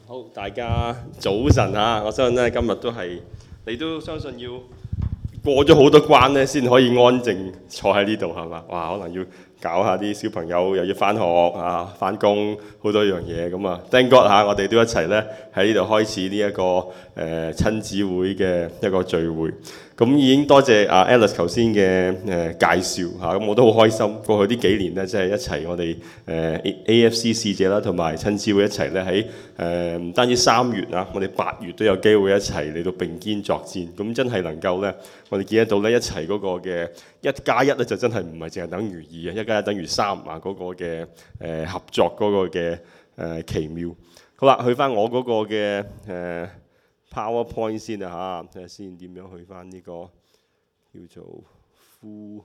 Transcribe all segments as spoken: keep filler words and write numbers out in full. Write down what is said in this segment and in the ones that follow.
好，大家早晨啊！我相信咧今日都係你都相信要過咗好多關咧，先可以安靜坐喺呢度係嘛？哇！可能要搞下啲小朋友又要翻學啊、翻工好多樣嘢咁啊！Thank God 嚇，我哋都一齊咧喺呢度開始呢、這、一個誒、呃、親子會嘅一個聚會。咁已經多謝阿 Alice 頭先嘅誒介紹嚇，咁我都好開心。過去呢幾年咧，即係一齊我哋誒 A F C 使者啦，同埋親子會一齊咧喺誒唔單止三月啊，我哋八月都有機會一齊嚟到並肩作戰。咁真係能夠咧，我哋見得到咧一齊嗰個嘅一加一咧，就真係唔係淨係等於二啊，一加一等於三啊嗰個嘅誒合作嗰個嘅誒奇妙。好啦，去翻我嗰個嘅誒。PowerPoint 先啊嚇，睇下先點樣去翻呢個叫做 full，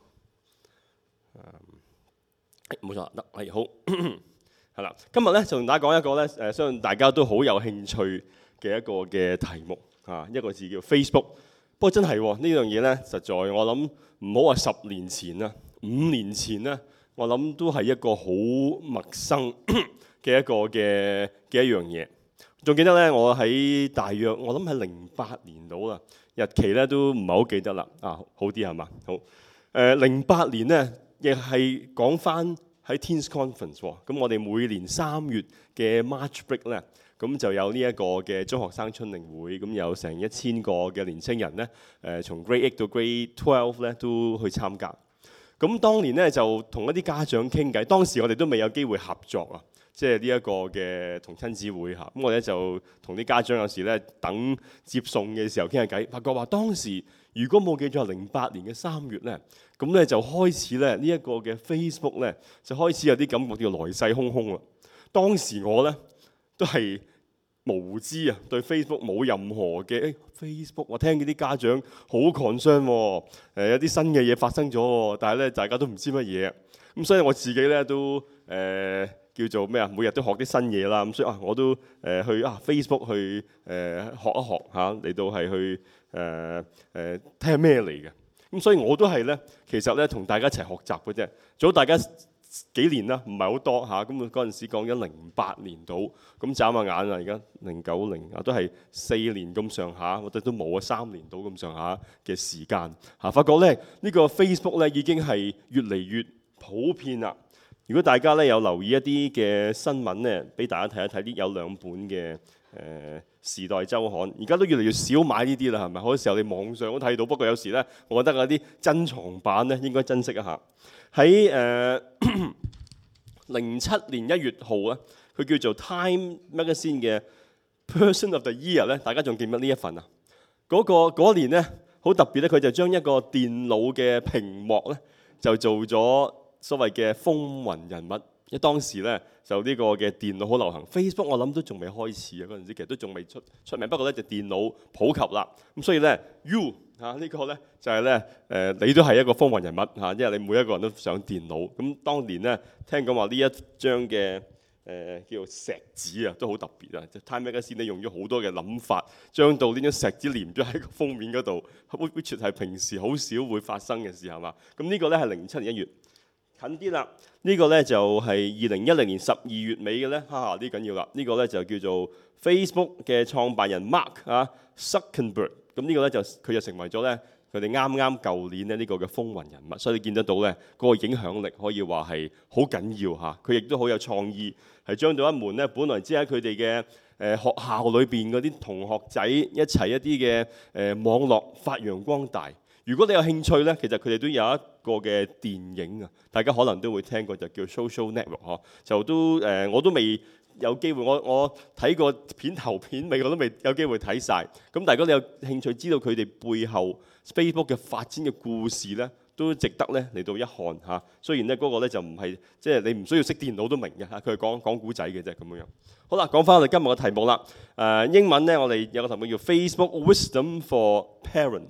誒冇錯得係好係啦。今日咧就同大家講一個咧誒，相信大家都好有興趣嘅一個嘅題目啊，一個字叫 Facebook。不過真係喎，呢樣嘢咧，實在我諗唔好話十年前啦，五年前咧，我諗都係一個好陌生嘅一個嘅嘅一樣嘢。仲記得咧，我喺大約我諗係零八年到啦，日期咧都唔係好記得啦。啊，好啲係嘛？好誒，零八年咧亦係講翻喺 Teens Conference 喎。咁我哋每年三月嘅 March Break 咧，咁就有呢一個嘅中學生春令會，咁有成一千個嘅年青人咧，誒從 Grade Eight 到 Grade Twelve 咧都去參加。咁當年咧就同一啲家長傾偈，當時我哋都未有機會合作啊。即係呢一個嘅同親子會嚇，咁我咧就同啲家長有時咧等接送嘅時候傾下偈，發覺話當時如果冇記錯係零八年嘅三月咧，咁咧就開始咧呢一個嘅 Facebook 咧就開始有啲感覺叫來勢洶洶啦。當時我咧都係無知啊，對 Facebook 冇任何嘅、欸、Facebook， 我聽見啲家長好 concern 喎，誒有啲新嘅嘢發生咗喎，但係咧大家都唔知乜嘢，咁所以我自己咧都誒。呃叫做咩啊？每日都學啲新嘢啦，咁所以啊，我都誒、呃、去啊 Facebook 去誒、呃、學一學嚇，嚟、啊、到係去誒誒睇下咩嚟嘅。咁所以我都係咧，其實咧同大家一齊學習嘅啫。早大家幾年啦，唔係好多嚇。咁嗰陣時講緊零八年到，咁眨下眼啊，而家零九零啊，都係四年咁上下，或者都冇啊三年到咁上下嘅時間嚇。發覺咧呢、呢個 Facebook 咧已經係越嚟越普遍啦。如果大家咧有留意一啲嘅新聞咧，俾大家睇一睇，啲有兩本嘅誒、呃《時代週刊》，而家都越嚟越少買呢啲啦，係咪？好多時候你網上都睇到，不過有時咧，我覺得嗰啲珍藏版咧應該珍惜一下。喺誒零七年一月號咧，佢叫做 Time Magazine 嘅 Person of the Year 咧，大家仲記唔記得呢一份啊？嗰、嗰個嗰年咧好特別咧，佢就將一個電腦嘅屏幕咧就做咗所謂嘅風雲人物，因為當時咧就呢個嘅電腦好流行 ，Facebook 我諗都仲未開始啊，嗰陣時其實都仲未出出名，不過咧就電腦普及啦，咁所以咧 You 嚇、啊這個、呢個咧就係咧誒你都係一個風雲人物嚇、啊，因為你每一個人都上電腦，咁當年咧聽講話呢一張嘅誒、呃、叫做石紙啊都好特別啊 ，Time Magazine 咧用咗好多嘅諗法，將到呢張石紙黏咗喺個封面嗰度 ，which 係平時好少會發生嘅事係嘛？咁呢個咧係零七年一月。近啲啦，呢個咧就係二零一零年十二月尾嘅咧，哈哈啲緊要啦。呢個咧就叫做 Facebook 嘅創辦人 Mark 啊 Zuckerberg，咁呢個咧就佢就成為咗咧佢哋啱啱舊年咧呢個嘅風雲人物，所以你見得到咧嗰個影響力可以話係好緊要嚇。佢亦都好有創意，係將到一門咧本來只喺佢哋嘅誒學校裏邊嗰啲同學仔一齊一啲嘅誒網絡發揚光大。如果你有興趣咧，其實佢哋都有一個嘅電影啊，大家可能都會聽過，就叫 Social Network 嗬，就都誒、呃、我都未有機會，我我睇過片頭片尾我都未有機會睇晒。咁但係如果你有興趣知道佢哋背後 Facebook 嘅發展嘅故事咧，都值得咧嚟到一看嚇。雖然咧嗰個咧就唔係即係你唔需要識電腦都明嘅嚇，佢係講講古仔嘅啫咁樣。好啦，講翻我哋今日嘅題目啦。誒、呃、英文咧我哋有個題目叫 Facebook Wisdom for Parents。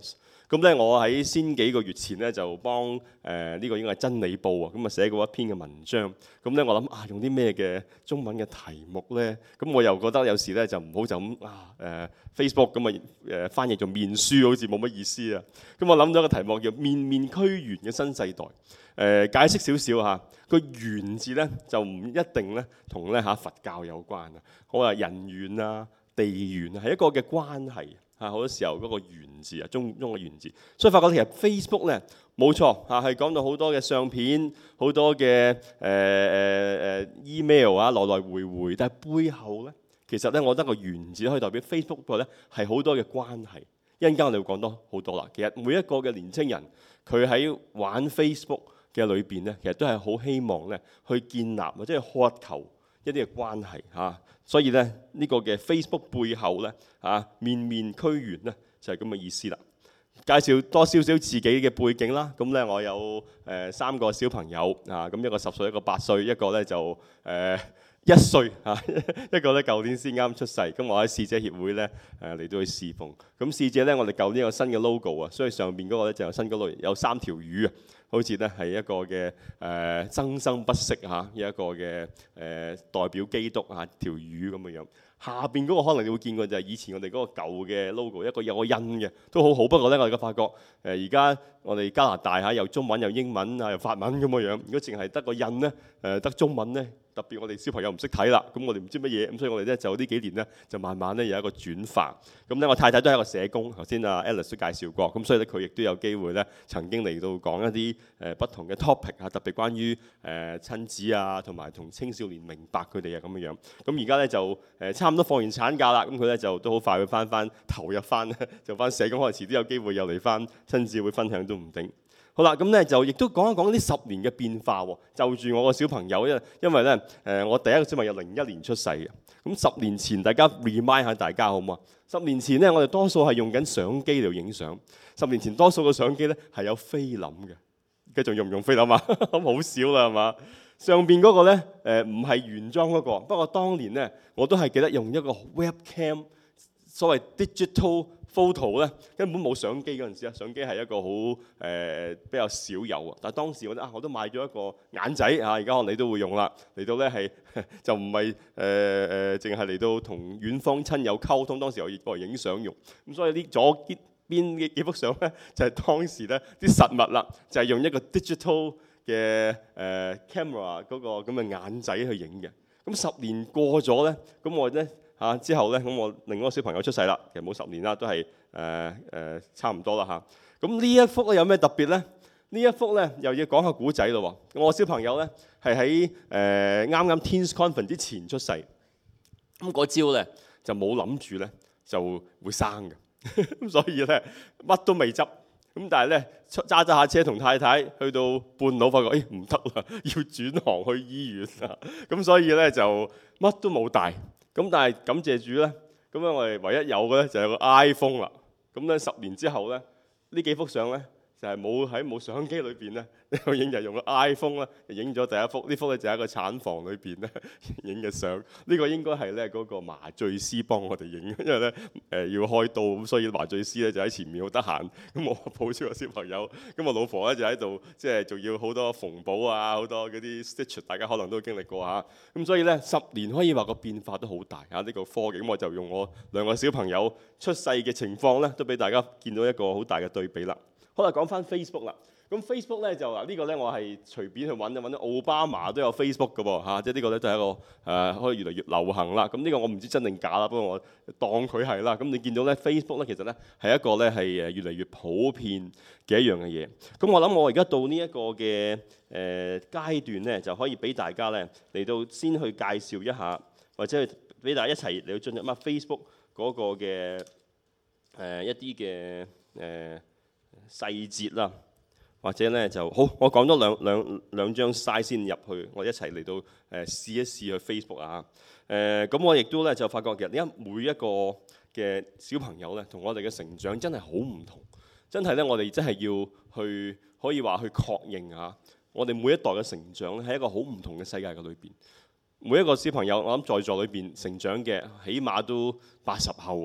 咁咧，我喺先幾個月前咧就幫誒呢個應該係真理報啊，咁啊寫過一篇嘅文章。咁咧我諗啊，用啲咩嘅中文嘅題目咧？咁我又覺得有時咧就唔好就咁啊誒 Facebook 咁啊誒翻譯做面書，好似冇乜意思啊。咁我諗咗個題目叫面面俱圓嘅新世代。誒解釋少少嚇，個緣字咧就唔一定咧同咧嚇佛教有關啊。我話人緣啊、地緣啊，係一個嘅關係。啊，好多時候嗰個緣字啊，中中嘅緣字，所以發覺其實 Facebook 咧冇錯啊，係講到好多嘅相片，好多嘅誒誒誒 email 啊，來來回回，但係背後咧，其實咧，我覺得個緣字可以代表 Facebook 咧係好多嘅關係。一陣間我哋會講多好多啦。其實每一個嘅年青人，佢喺玩 Facebook 嘅裏邊咧，其實都係好希望咧去建立或者係渴求一啲嘅關係嚇。所以咧，呢個嘅 Facebook 背後咧，啊面面俱圓咧，就係咁嘅意思啦。介紹多少少自己嘅背景啦。咁咧，我有誒三個小朋友啊，咁一個十歲，一個八歲，一個咧就誒一歲啊，一個咧舊年先啱出世。咁我喺使者協會咧誒嚟到去侍奉。咁使者咧，我哋舊年有新嘅 logo 啊，所以上邊嗰個咧就有新嗰度有三條魚啊。好似咧係一個嘅誒生生不息嚇，有一個嘅誒、呃、代表基督嚇條魚咁嘅樣。下邊嗰個可能你會見過就係以前我哋嗰個舊嘅 logo，一個有個印嘅都好好。不過咧我哋而家發覺誒而家我哋加拿大嚇有中文有英文啊有法文咁嘅樣。如果淨係得個印咧誒得中文咧，特別我哋小朋友唔識睇啦，咁我哋唔知乜嘢，咁所以我哋咧就呢幾年咧就慢慢咧有一個轉化。咁咧我太太都係一個社工，頭先阿 Alice 都介紹過，咁所以咧佢亦都有機會咧曾經嚟到講一啲誒不同嘅 topic 啊，特別關於誒親子啊，同埋同青少年明白佢哋啊咁樣樣。咁而家咧就誒差唔多放完產假啦，咁佢咧就都好快會翻翻投入翻咧，就翻社工，可能遲啲有機會又嚟翻親子會分享都唔定。好啦，咁咧就亦都講一講呢十年嘅變化喎。就住我個小朋友，因因為咧誒我第一個小朋友零一年出世嘅，咁十年前大家 remind 下大家好唔好啊？十年前咧我哋多數係用緊相機嚟影相，十年前多數個相機咧係有菲林嘅，而家仲用唔用菲林啊？咁好少啦係嘛？上邊嗰個咧誒唔係原裝嗰個，不過當年咧我都係記得用一個 webcam， 所謂 digital photo 咧根本冇相機嗰陣時啊，相機係一個好誒、呃、比較少有啊。但係當時我覺得啊，我都買咗一個眼仔啊，而家可能你都會用啦。嚟到咧係就唔係誒誒，淨係嚟到同遠方親友溝通。當時我攞嚟影相用，咁所以呢左邊嘅幾幅相咧就係、是、當時咧啲實物啦，就係、是、用一個 digital 嘅誒、呃、camera 嗰個咁嘅眼仔去影嘅。咁十年過咗咧，咁我咧。嚇、啊、之後咧，咁我另一個小朋友出世啦，其實冇十年啦，都係誒誒差唔多啦嚇。咁、啊、呢一幅咧有咩特別咧？呢一幅咧又要講下古仔咯喎。我小朋友咧係喺誒啱啱 Teens Conference 之前出世，咁嗰朝咧就冇諗住咧就會生嘅，咁所以咧乜都未執。咁但係咧揸揸下車同太太去到半路，發覺誒唔得啦，要轉行去醫院啦。咁所以咧就乜都冇帶。咁但係感謝主咧，咁咧我哋唯一有嘅咧就係個 iPhone 啦。咁咧十年之後咧，呢幾幅相咧就係冇喺冇相機裏邊咧，呢個影就係用個 iPhone 咧，影咗第一幅。呢幅咧就喺個產房裏邊咧影嘅相。呢個應該係咧嗰個麻醉師幫我哋影，因為咧誒要開刀，咁所以麻醉師咧就喺前面好得閒。咁我抱住個小朋友，咁我老婆咧就喺度，即係仲要好多縫補啊，好多嗰啲 stitch， 大家可能都經歷過嚇。咁所以咧十年可以話個變化都好大嚇，呢個科技。咁我就用我兩個小朋友出世嘅情況咧，都俾大家見到一個好大嘅對比啦。好啦，講翻 Facebook 啦。咁 Facebook 咧就嗱呢個咧我係隨便去揾揾到奧巴馬都有 Facebook 嘅噃嚇，即係呢個咧都係一個誒、呃、可以越嚟越流行啦。咁呢個我唔知真定假啦，不過我當佢係啦。咁你見到咧 Facebook 咧其實咧係一個咧係誒越嚟越普遍嘅一樣嘅嘢。咁我諗我而家到呢一個嘅誒階段咧，就可以俾大家咧嚟到先去介紹一下，或者去俾大家一齊嚟到進入乜 Facebook 嗰個嘅誒、呃、一啲嘅誒細節啦。或者咧就好，我講咗兩兩兩張 slide 先入去，我一齊嚟到誒、呃、試一試去 Facebook 啊！誒、呃、咁我亦都咧就發覺其實而家每一個嘅小朋友咧，同我哋嘅成長真係好唔同，真係咧我哋真係要去可以話去確認下，我哋每一代嘅成長咧係一個好唔同嘅世界嘅裏邊。每一個小朋友，我諗在座裏邊成長嘅，起碼都八十後啊。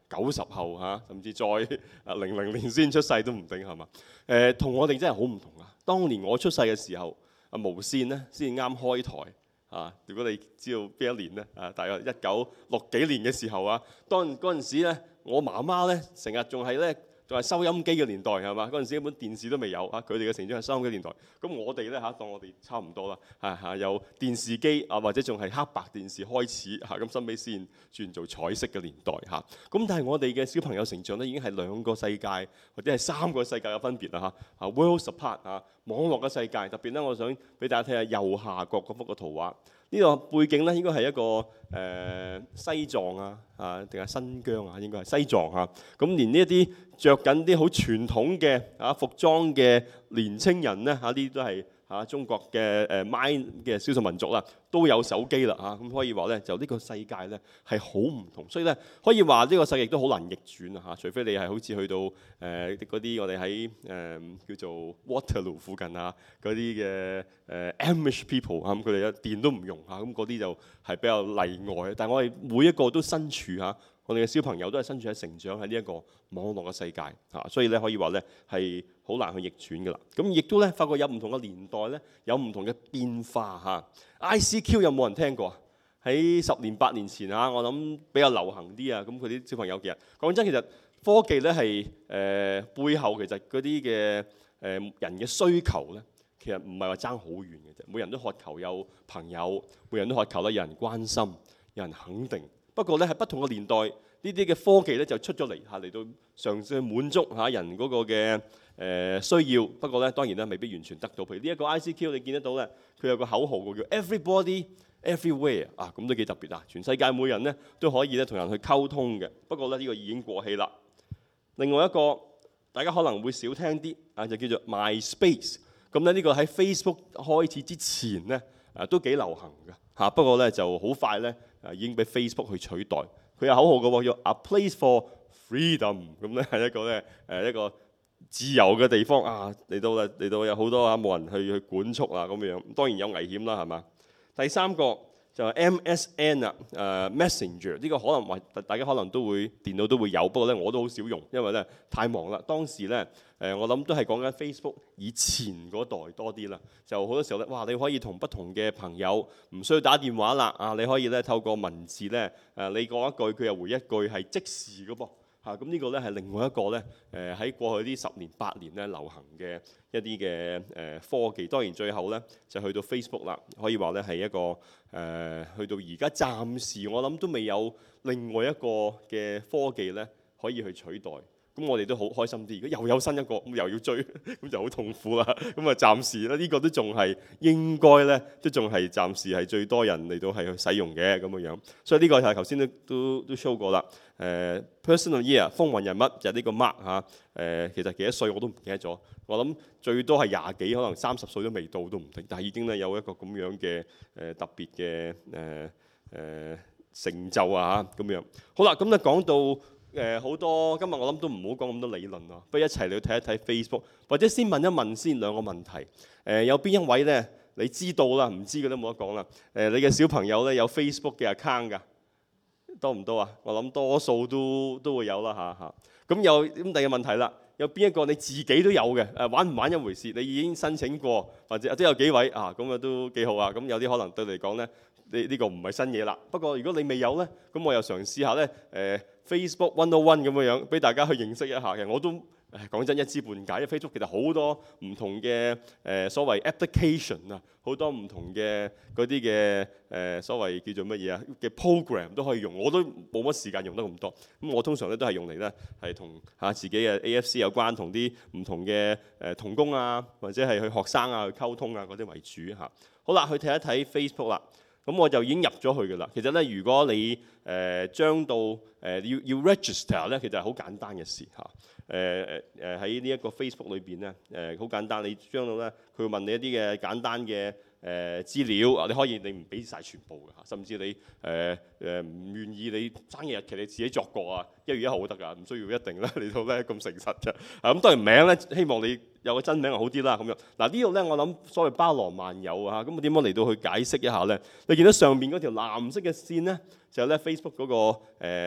九十後嚇，甚至再啊零零年先出世都唔定係嘛？誒，同我哋真係好唔同啊！當年我出世嘅時候，啊無線咧先啱開台啊。如果你知道邊一年咧啊，大概一九六幾年嘅時候啊，當嗰陣時咧，我媽媽咧成日仲係咧。仲係收音機嘅年代係嘛？嗰陣時根本電視都未有嚇，佢哋嘅成長係收音機年代。咁我哋咧嚇當我哋差唔多啦，嚇嚇有電視機啊，或者仲係黑白電視開始嚇，咁收尾先轉做彩色嘅年代嚇。咁但係我哋嘅小朋友成長咧已經係兩個世界或者係三個世界嘅分別啦嚇。啊 worlds apart 啊，網絡嘅世界特別咧，我想俾大家睇下右下角嗰幅嘅圖畫。呢個背景咧應該係一個誒、呃、西藏啊啊定係新疆啊，應該係西藏嚇。咁、啊、連呢一啲着緊啲好傳統嘅啊服裝嘅年青人咧嚇，呢啲都係嚇中國嘅誒 mind 嘅少數民族啦，都有手機啦嚇。咁可以話咧，就呢個世界咧係好唔同，所以咧可以話呢個世界亦都好難逆轉啊嚇。除非你係好似去到誒嗰啲我哋喺誒叫做 Waterloo 附近啊嗰啲嘅誒 Amish people 啊，咁佢哋一電都唔用嚇，咁嗰啲就係比較例外。但係我哋每一個都身處嚇。我哋嘅小朋友都係身處喺成長喺呢一個網絡嘅世界嚇，所以咧可以話咧係好難去逆轉㗎啦。咁亦都咧發覺有唔同嘅年代咧有唔同嘅變化嚇。I C Q 有冇人聽過啊？喺十年八年前嚇，我諗比較流行啲啊。咁佢啲小朋友其實講真，其實科技咧係誒背後其實嗰啲嘅誒人嘅需求咧，其實唔係話爭好遠嘅啫。每人都渴求有朋友，每人都渴求咧有人關心、有人肯定。不過咧喺不同嘅年代，呢啲嘅科技咧就出咗嚟嚇，嚟到嘗試去滿足嚇人嗰個嘅誒需要。不過咧當然咧未必完全得到。譬如呢一個 I C Q 你見得到咧，佢有個口號叫 Everybody Everywhere 啊，咁都幾特別啊！全世界每人咧都可以咧同人去溝通嘅。不過咧呢個已經過氣啦。另外一個大家可能會少聽啲啊，就叫做 MySpace。咁咧呢個喺 Facebook 開始之前咧啊都幾流行嘅嚇。不過咧就好快咧。啊，已經俾 Facebook 去取代。佢有口號嘅喎，叫 A Place for Freedom。咁咧係一個咧誒一個自由嘅地方啊。嚟到啦，嚟到有好多啊冇人去去管束啊咁樣。當然有危險啦，係嘛？第三個就係 M S N 啊，誒 Messenger 呢個可能話大家可能都會電腦都會有，不過咧我都好少用，因為咧太忙啦。當時咧誒我諗都係講緊 Facebook 以前嗰代多啲啦，就好多時候咧，哇你可以同不同嘅朋友唔需要打電話啦，啊你可以咧透過文字咧誒你講一句佢又回一句係即時嘅噃嚇。咁呢個咧係另外一個咧誒喺過去呢十年八年咧流行嘅一啲嘅誒科技。當然最後咧就去到 Facebook 啦，可以話咧係一個誒、呃、去到而家暫時我諗都未有另外一個嘅科技咧可以去取代。咁我哋都好開心啲。如果又有新一個，咁又要追，咁就好痛苦啦。咁啊，暫時咧呢個都仲係應該咧，都仲係暫時係最多人嚟到係去使用嘅咁嘅樣。所以呢個係頭先都都都 show 過啦。誒、呃、personal year 風雲人物就係呢個 Mark 嚇。誒其實幾多歲我都唔記得咗。我諗最多係廿幾，可能三十歲都未到都唔定。但係已經咧有一個咁樣嘅誒特別嘅誒誒成就啊嚇咁樣。好啦，咁咧講到。誒好、呃、多今日我諗都唔好講咁多理論咯，不如一齊嚟睇一睇 Facebook， 或者先問一問先兩個問題。誒、呃、有邊一位咧？你知道啦，唔知嘅都冇得講啦。誒、呃、你嘅小朋友咧有 Facebook 嘅 account 㗎，多唔多啊？我諗多數都都會有啦嚇嚇。咁有咁第二個問題啦，有邊一個你自己都有嘅？誒玩唔玩一回事，你已經申請過，或者即係有幾位啊？咁啊都幾好啊。咁有啲可能對你嚟講咧，呢、這、呢個唔係新嘢啦。不過如果你未有咧，咁我又嘗試下咧誒。呃 Facebook one oh one 咁樣樣，俾大家去認識一下嘅。我都誒講真一知半解，因為 Facebook 其實好多唔同嘅誒、呃、所謂 application 啊，好多唔同嘅嗰啲嘅誒所謂叫做乜嘢啊嘅 program 都可以用。我都冇乜時間用得咁多。咁我通常咧都係用嚟咧係同嚇自己嘅 A F C 有關，同啲唔同嘅誒同工啊，或者係去學生啊去溝通啊嗰啲為主嚇。好啦，去睇一睇 Facebook 啦。咁我就已經入咗去㗎啦。其實咧，如果你誒將到誒要要 register 咧，其實係好簡單嘅事嚇。誒誒誒喺呢一個 Facebook 裏邊咧，誒好簡單。你將到咧，佢會問你一啲嘅簡單嘅誒資料。你可以你唔俾曬全部嘅嚇，甚至你誒誒唔願意你生日日期你自己作過啊，一月一號都得㗎，唔需要一定咧嚟到咧咁誠實嘅。啊咁當然名咧，希望你有個真名就好啲啦咁樣。嗱呢度咧，我諗所謂包羅萬有啊嚇。咁點樣嚟到去解釋一下咧？你見到上面嗰條藍色嘅線咧，就係咧 Facebook 嗰個誒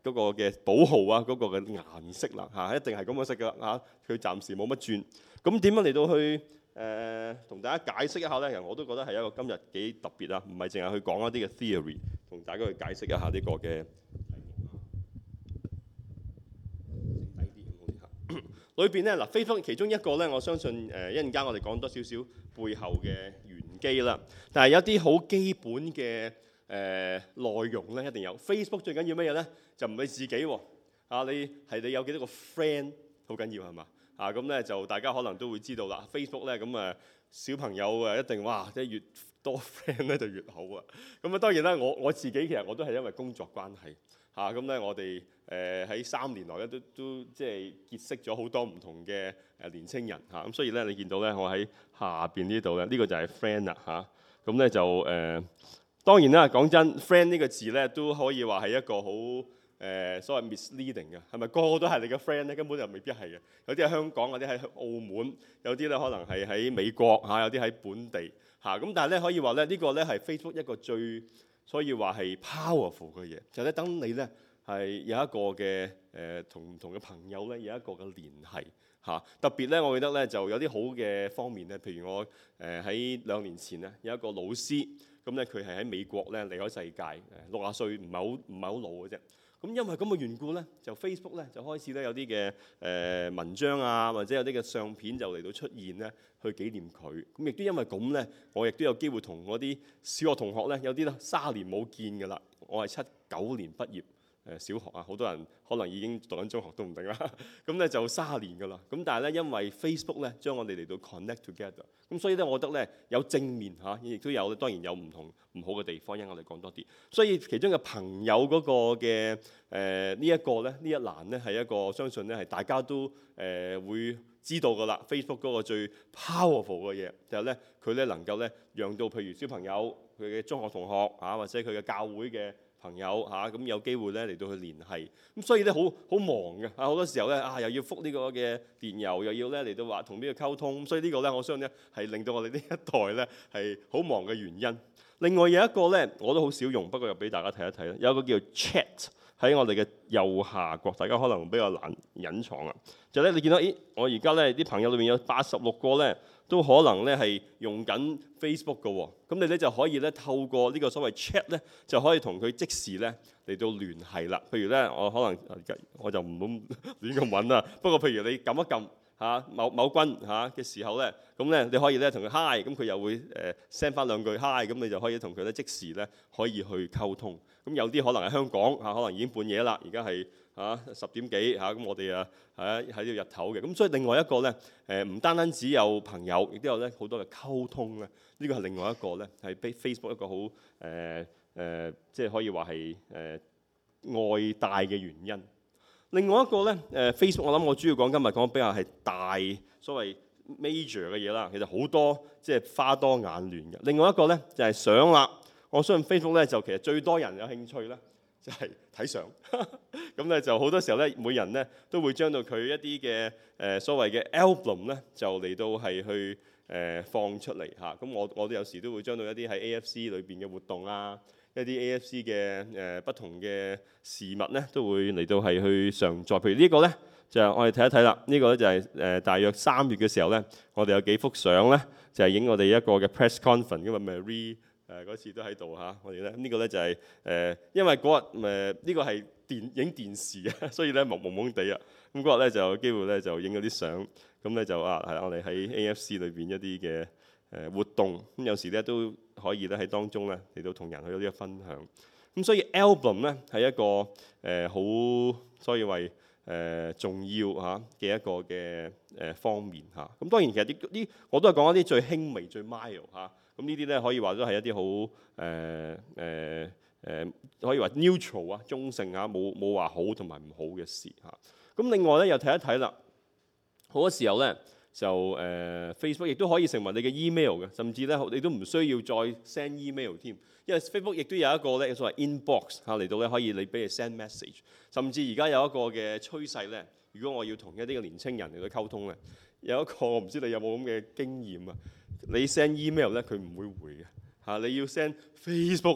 嗰個嘅寶號啊，嗰個嘅顏色啦嚇，一定係咁嘅色㗎嚇。佢暫時冇乜轉。咁點樣嚟到去誒同大家解釋一下咧？其實我都覺得係一個今日幾特別啊，唔係淨係去講一啲嘅 theory， 同大家去解釋一下呢個嘅。裏邊咧嗱 ，Facebook 其中一個咧，我相信誒一陣間我哋講多少少背後嘅玄機啦。但係有啲好基本嘅誒、呃、內容咧，一定有。Facebook 最緊要乜嘢咧？就唔係自己喎，啊你係你有幾多個 friend 好緊要係嘛？啊咁咧就大家可能都會知道啦。Facebook 咧咁誒小朋友誒一定哇，即係越多 friend 咧就越好啊。咁啊當然啦，我我自己其實我都係因為工作關係。嚇咁咧，我哋誒喺三年內咧都都即係結識咗好多唔同嘅誒年青人嚇，咁、啊、所以咧你見到咧我喺下邊呢度咧，呢、這個就係 friend 啦嚇，咁、啊、咧就誒、呃、當然啦，講真 friend 呢個字咧都可以話係一個好誒、呃、所謂 misleading 嘅，係咪個個都係你嘅 friend 咧？根本就未必係嘅，有啲喺香港，有啲喺澳門，有啲咧可能係喺美國嚇、啊，有啲喺本地嚇，咁、啊、但係咧可以話咧呢、這個咧係 Facebook 一個最所以話係 powerful 嘅嘢，就係咧等你咧係有一個嘅誒同唔同嘅朋友咧有一個嘅聯繫嚇。特別咧，我記得咧就有啲好嘅方面咧，譬如我誒喺兩年前咧有一個老師，咁咧佢係喺美國咧離開世界，誒六十歲唔係好唔係好老嘅啫。咁因為咁嘅緣故咧，就 Facebook 咧就開始咧有啲嘅誒文章啊，或者有啲嘅相片就嚟到出現咧，去紀念佢。咁亦都因為咁咧，我亦都有機會同我啲小學同學咧，有啲咧卅年冇見㗎啦。我係七九年畢業，誒小學啊，好多人可能已經讀緊中學都唔定啦。咁咧就卅年㗎啦。咁但係咧，因為 Facebook 咧將我哋嚟到 connect together，咁所以咧，我覺得咧有正面嚇，亦都有當然有唔同唔好嘅地方，因為我哋講多啲。所以其中嘅朋友嗰個嘅誒呢一個咧，呢一欄咧係一個相信咧係大家都誒、呃、會知道㗎啦。Facebook 嗰個最 powerful 嘅嘢就係咧，佢咧能夠咧讓到譬如小朋友佢嘅中學同學嚇，或者佢嘅教會嘅朋友嚇，咁有機會咧嚟到去聯繫。咁所以咧好好忙嘅啊，好多時候咧啊又要覆呢個嘅電郵，又要咧嚟到話同呢個溝通。所以呢個咧我相信咧係令到我哋呢一代咧係好忙嘅原因。另外有一個咧我都好少用，不過又俾大家睇一睇啦。有一個叫 Chat 喺我哋嘅右下角，大家可能比較難隱藏啊。就咧、是、你見到，咦？我而家咧啲朋友裏面有八十六個咧，都可能咧係用緊 Facebook 嘅喎。咁你咧就可以咧透過呢個所謂 Chat 咧，就可以同佢即時咧嚟到聯繫啦。譬如咧，我可能我就唔好亂咁揾啦。不過譬如你撳一撳嚇某某君嚇嘅時候咧，咁咧你可以咧同佢 hi，咁佢又會誒 send 翻兩句 hi，咁你就可以同佢咧即時咧可以去溝通。咁有啲可能喺香港嚇，可能已經半夜啦，而家係嚇十點幾嚇，咁我哋啊喺喺呢個日頭嘅。咁所以另外一個咧誒唔單單只有朋友，亦都有咧好多嘅溝通咧。呢個係另外一個咧係 Facebook 一個好誒誒，即係可以話係誒外帶嘅原因。另外一個咧，誒 Facebook 我諗我主要講今日講比較係大所謂 major 嘅嘢啦，其實好多即係花多眼亂嘅。另外一個咧就係相啦，我相信 Facebook 咧就其實最多人有興趣咧就係睇相，咁咧就好多時候咧每人咧都會將到佢一啲嘅誒所謂嘅 album 咧就嚟到係去誒放出嚟嚇。咁我我哋有時都會將到一啲喺 A F C 裏邊嘅活動啊，一啲 A F C 嘅誒不同嘅事物咧，都會嚟到係去上載。譬如呢個咧，就係我哋睇一睇啦。呢個咧就係誒大約三月嘅時候咧，我哋有幾幅相咧，就係影我哋一個嘅 press conference，因為 Marie 誒嗰次都喺度嚇。我哋咧呢個咧就係誒，因為嗰日誒呢個係電影電視啊，所以咧朦朦朦地啊。咁嗰日咧就有機會咧就影咗啲相，咁咧就啊係我哋喺 A F C 裏邊一啲嘅誒活動，咁有時咧都可以咧喺當中咧嚟到同人去有啲嘅分享。咁所以 album 咧係一個誒好，所以為誒重要嚇嘅一個嘅誒方面嚇。咁當然其實啲啲我都係講一啲最輕微、最 mild 嚇。咁呢啲咧可以話都係一啲好誒誒誒，可以話 neutral 啊，中性嚇，冇冇話好同埋唔好嘅事嚇。咁另外咧又睇一睇啦，好多時候咧。就誒、呃、Facebook 亦都可以成為你嘅 email 嘅，甚至咧你都唔需要再 send email 添，因為 Facebook 亦都有一個咧所謂 inbox 嚇嚟到咧可以你俾你 send message，甚至而家有一個嘅趨勢咧，如果我要同一啲嘅年青人嚟到溝通咧，有一個我唔知你有冇咁嘅經驗啊，你 send email 咧佢唔會回嘅嚇，你要 send Facebook 咧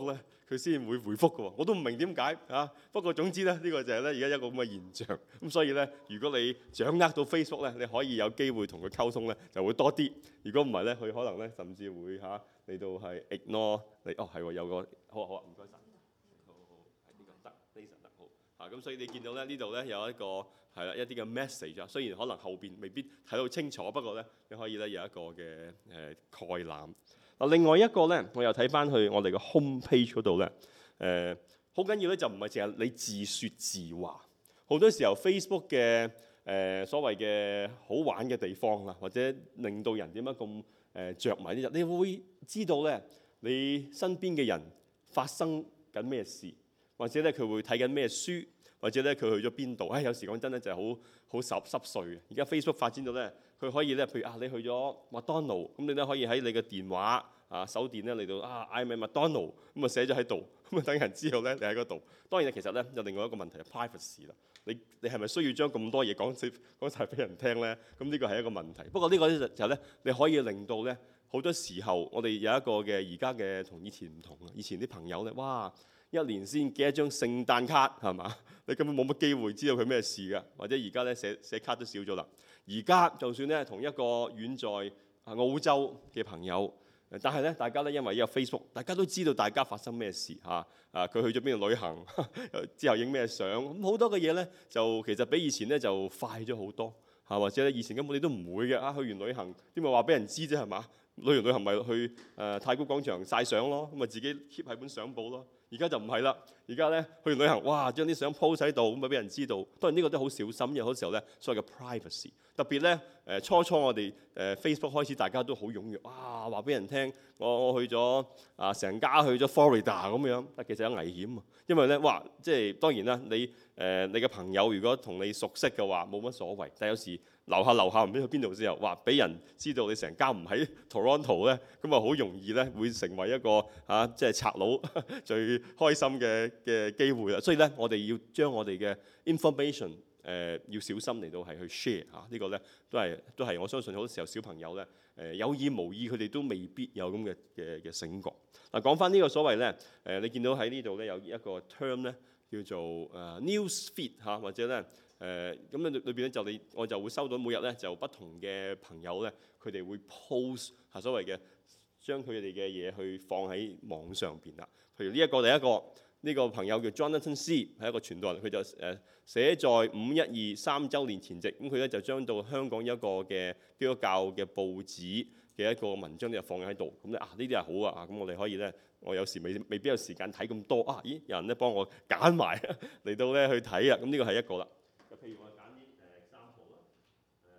佢先會回覆嘅喎，我都唔明點解啊。不過總之咧，呢、呢個就係咧而家一個咁嘅現象。咁所以咧，如果你掌握到 Facebook 咧，你可以有機會同佢溝通咧，就會多啲。如果唔係咧，佢可能咧甚至會嚇嚟到係 ignore 你。哦，係喎，有個好啊好啊，唔該晒。好好好，係呢個得，呢實得好。啊，咁所以你見到咧呢度咧有一個係啦一啲嘅 message 啊，雖然可能後邊未必睇到清楚，不過咧你可以咧有一個嘅誒概覽。嗱，另外一個咧，我又睇翻去我哋嘅 home page 嗰度咧，誒好緊要咧，就唔係淨係你自説自話。好多時候 Facebook 嘅誒、呃、所謂嘅好玩嘅地方啦，或者令到人點解咁誒著迷呢？你會知道咧，你身邊嘅人發生緊咩事，或者咧佢會睇緊咩書，或者咧佢去咗邊度？誒、哎、有時講真咧就係好好濕濕碎嘅。而家 Facebook 發展到咧，佢可以咧，譬如啊，你去咗麥當勞，咁你咧可以喺你嘅電話啊手電咧嚟到啊嗌名麥當勞，咁啊寫咗喺度，咁啊等人知道咧你喺嗰度。當然其實咧有另外一個問題係 privacy 啦。你你係咪需要將咁多嘢講曬講曬俾人聽咧？咁呢個係一個問題。不過呢個咧就係咧，你可以令到咧好多時候我哋有一個嘅而家嘅同以前唔同啊。以前啲朋友咧，哇！一年先寄一張聖誕卡係嘛？你根本冇乜機會知道佢咩事㗎，或者而家咧寫寫卡都少咗啦。而家就算咧同一個遠在澳洲嘅朋友，但係咧大家咧因為有 Facebook，大家都知道大家發生咩事嚇啊！佢去咗邊度旅行，之後影咩相，咁好多嘅嘢咧就其實比以前咧就快咗好多嚇，或者咧以前根本你都唔會嘅啊，去完旅行點會話俾人知啫係嘛？旅完旅行咪去誒、呃、太古廣場曬相咯，咁咪自己 keep 喺本相簿咯。而家就唔係啦，而家咧去完旅行，哇，將啲相 post 喺度，咁咪俾人知道。當然呢個都好小心，因為好多時候咧，所謂嘅 privacy，特別咧誒初初我哋誒、呃、Facebook 開始，大家都好踴躍，啊話俾人聽，我我去咗啊成家去咗 Florida 咁樣，但其實有危險啊，因為咧哇，即係當然啦，你誒、呃、你嘅朋友如果同你熟悉嘅話，冇乜所謂，但有時樓下樓下唔知去邊度之後，哇俾人知道你成家唔喺 Toronto 咧，咁啊好容易咧會成為一個啊即係賊佬最開心嘅嘅機會啦。所以咧我哋要將我哋嘅 information 誒、呃、要小心嚟到係去 share 啊，這個、呢個咧都係都係我相信好多時候小朋友咧誒、呃、有意無意佢哋都未必有咁嘅嘅嘅醒覺。嗱講翻呢個所謂咧誒、呃、你見到喺呢度咧有一個 term 咧叫做誒、呃、news feed 嚇、啊、或者咧。誒咁咧裏裏邊咧就你我就會收到每日咧就不同嘅朋友咧，佢哋會 post 嚇所謂嘅將佢哋嘅嘢去放喺網上邊啦。譬如呢一個第一個呢、這個朋友叫 Jonathan C， 係一個傳道人，佢就誒寫在五一二三週年前夕，咁佢咧就將到香港一個嘅基督教嘅報紙嘅一個文章咧就放喺度。咁咧啊呢啲係好啊，咁我哋可以咧，我有時未未必有時間睇咁多啊，咦有人咧幫我揀埋嚟到咧去睇啊，咁呢個係一個啦。譬如我揀啲誒 example 啦，誒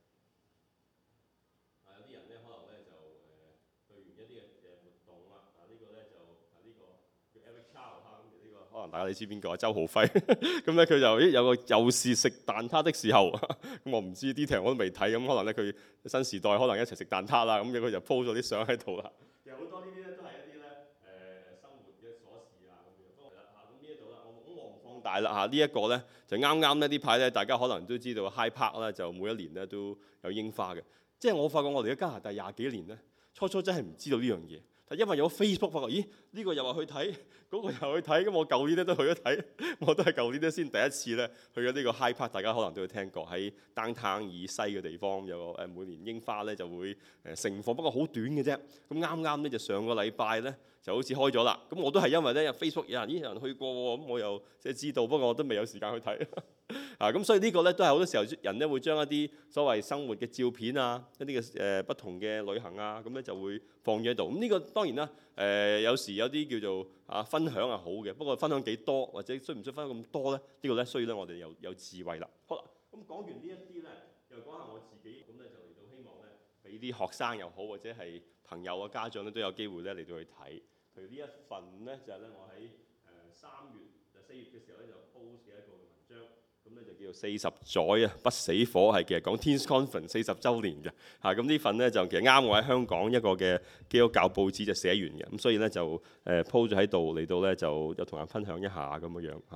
啊有啲人咧可能咧就誒、呃、去完一啲嘅誒活動啦，啊、這個、呢個咧就啊呢、這個叫 Eric Chow 嚇，咁呢個可能大家你知邊個啊？周浩輝，咁咧佢就咦有個又是食蛋撻的時候，咁我唔知 detail 我都未睇，咁可能咧佢新時代可能一齊食蛋撻啦，咁樣佢就 po 咗啲相喺度啦。其實好多呢啲咧都係一啲咧誒生活嘅瑣事啊咁樣。不過係啦嚇，咁呢一度啦，我咁我唔放大啦嚇，呢一個咧。就啱啱咧呢排咧，大家可能都知道 High Park 咧，就每一年咧都有櫻花嘅。即係我發覺我哋喺加拿大廿幾年咧，初初真係唔知道呢樣嘢。但因為有 Facebook 發覺，咦呢、呢個又話去睇，嗰、嗰個又去睇，咁我舊年咧都去咗睇，我都係舊年咧先第一次咧去咗呢個 High Park。大家可能都有聽過喺 Downtown 以西嘅地方有個誒每年櫻花咧就會誒盛放，不過好短嘅啫。咁啱啱咧就上個禮拜咧就好似開咗啦。咁我都係因為咧 Facebook 有人咦有人去過喎，咁我又即係知道，不過我都未有時間去睇。啊，咁所以呢個咧都係好多時候人咧會將一啲所謂生活嘅照片啊，一啲嘅誒不同嘅旅行啊，咁咧就會放咗喺度。咁呢個當然啦，誒、呃、有時有啲叫做啊分享係好嘅，不過分享幾多或者需唔需要分享咁多咧？呢、呢個咧需要咧我哋有有智慧啦。好啦，咁講完呢一啲咧，又講下我自己，咁咧就嚟到希望咧俾啲學生又好或者係朋友啊家長咧都有機會咧嚟到去睇。譬如呢一份咧就係、是、咧我喺誒三月就四月嘅時候咧就 post 嘅一個文章。咁咧就叫做四十載啊，不死火係其實講 Teens Conference 四十週年嘅嚇。咁呢份咧就其實啱我喺香港一個嘅基督教報紙就寫完嘅，咁所以咧就誒 po 咗喺度嚟到咧就又同人分享一下咁樣樣嚇。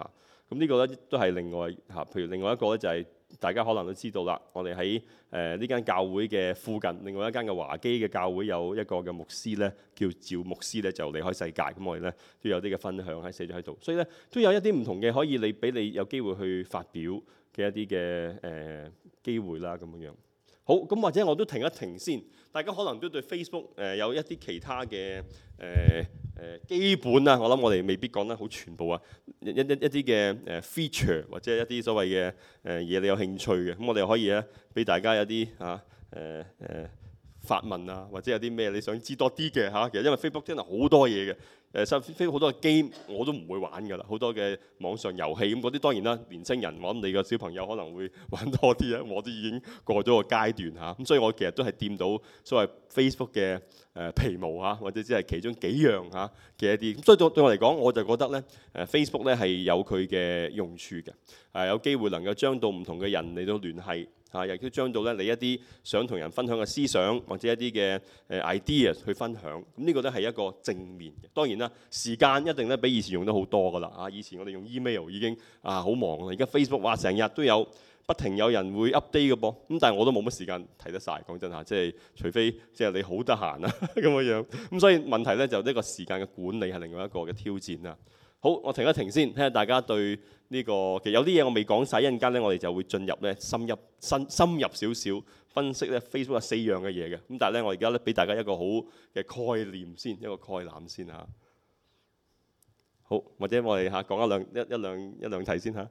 咁呢個咧都係另外嚇，譬如另外一個咧就係、是、大家可能都知道啦，我哋喺誒呢間教會嘅附近，另外一間嘅華基嘅教會有一個嘅牧師咧，叫趙牧師咧就離開世界，咁我哋咧都有啲嘅分享喺寫咗喺度，所以咧都有一啲唔同嘅可以你俾你有機會去發表嘅一啲嘅誒機會啦，咁樣樣。好，咁或者我都停一停先。大家可能都對 Facebook 誒、呃、有一啲其他嘅誒誒基本啊，我諗我哋未必講得好全部啊，一一一啲嘅誒 feature 或者一啲所謂嘅誒嘢你有興趣嘅，咁我哋可以咧俾大家有啲啊誒誒發問啊，或者有啲咩你想知多啲嘅嚇，其實因為 Facebook 真係好多嘢嘅。誒甚至 Facebook 好多嘅 game 我都唔會玩㗎啦，好多嘅網上遊戲咁嗰啲當然啦，年青人我諗你個小朋友可能會玩多啲啊，我都已經過咗個階段嚇，咁所以我其實都係掂到所謂 Facebook 嘅誒皮毛嚇，或者只係其中幾樣嚇嘅一啲，咁所以對對我嚟講，我就覺得咧誒 Facebook 咧係有佢嘅用處嘅，係有機會能夠將到唔同嘅人嚟到聯繫。啊，亦都將到咧你一啲想同人分享嘅思想，或者一啲嘅誒 idea 去分享，咁呢個咧係一個正面嘅。當然啦，時間一定咧比以前用得好多噶啦。啊，以前我哋用 email 已經啊好忙啦，而家 Facebook 哇成日都有不停有人會 update 嘅噃。咁但係我都冇乜時間睇得晒，講真嚇，即係除非即係你好得閒啊咁嘅樣。咁所以問題咧就呢個時間嘅管理係另外一個嘅挑戰啦。好，我停一停先，睇下大家對呢個其實有啲嘢我未講晒，一陣間咧我哋就會進入咧深入深深入少少分析咧 Facebook 有四樣嘅嘢嘅。咁但係咧我而家咧俾大家一個好嘅概念先，一個概覽先嚇。好，或者我哋嚇講一兩一一兩一兩題先嚇。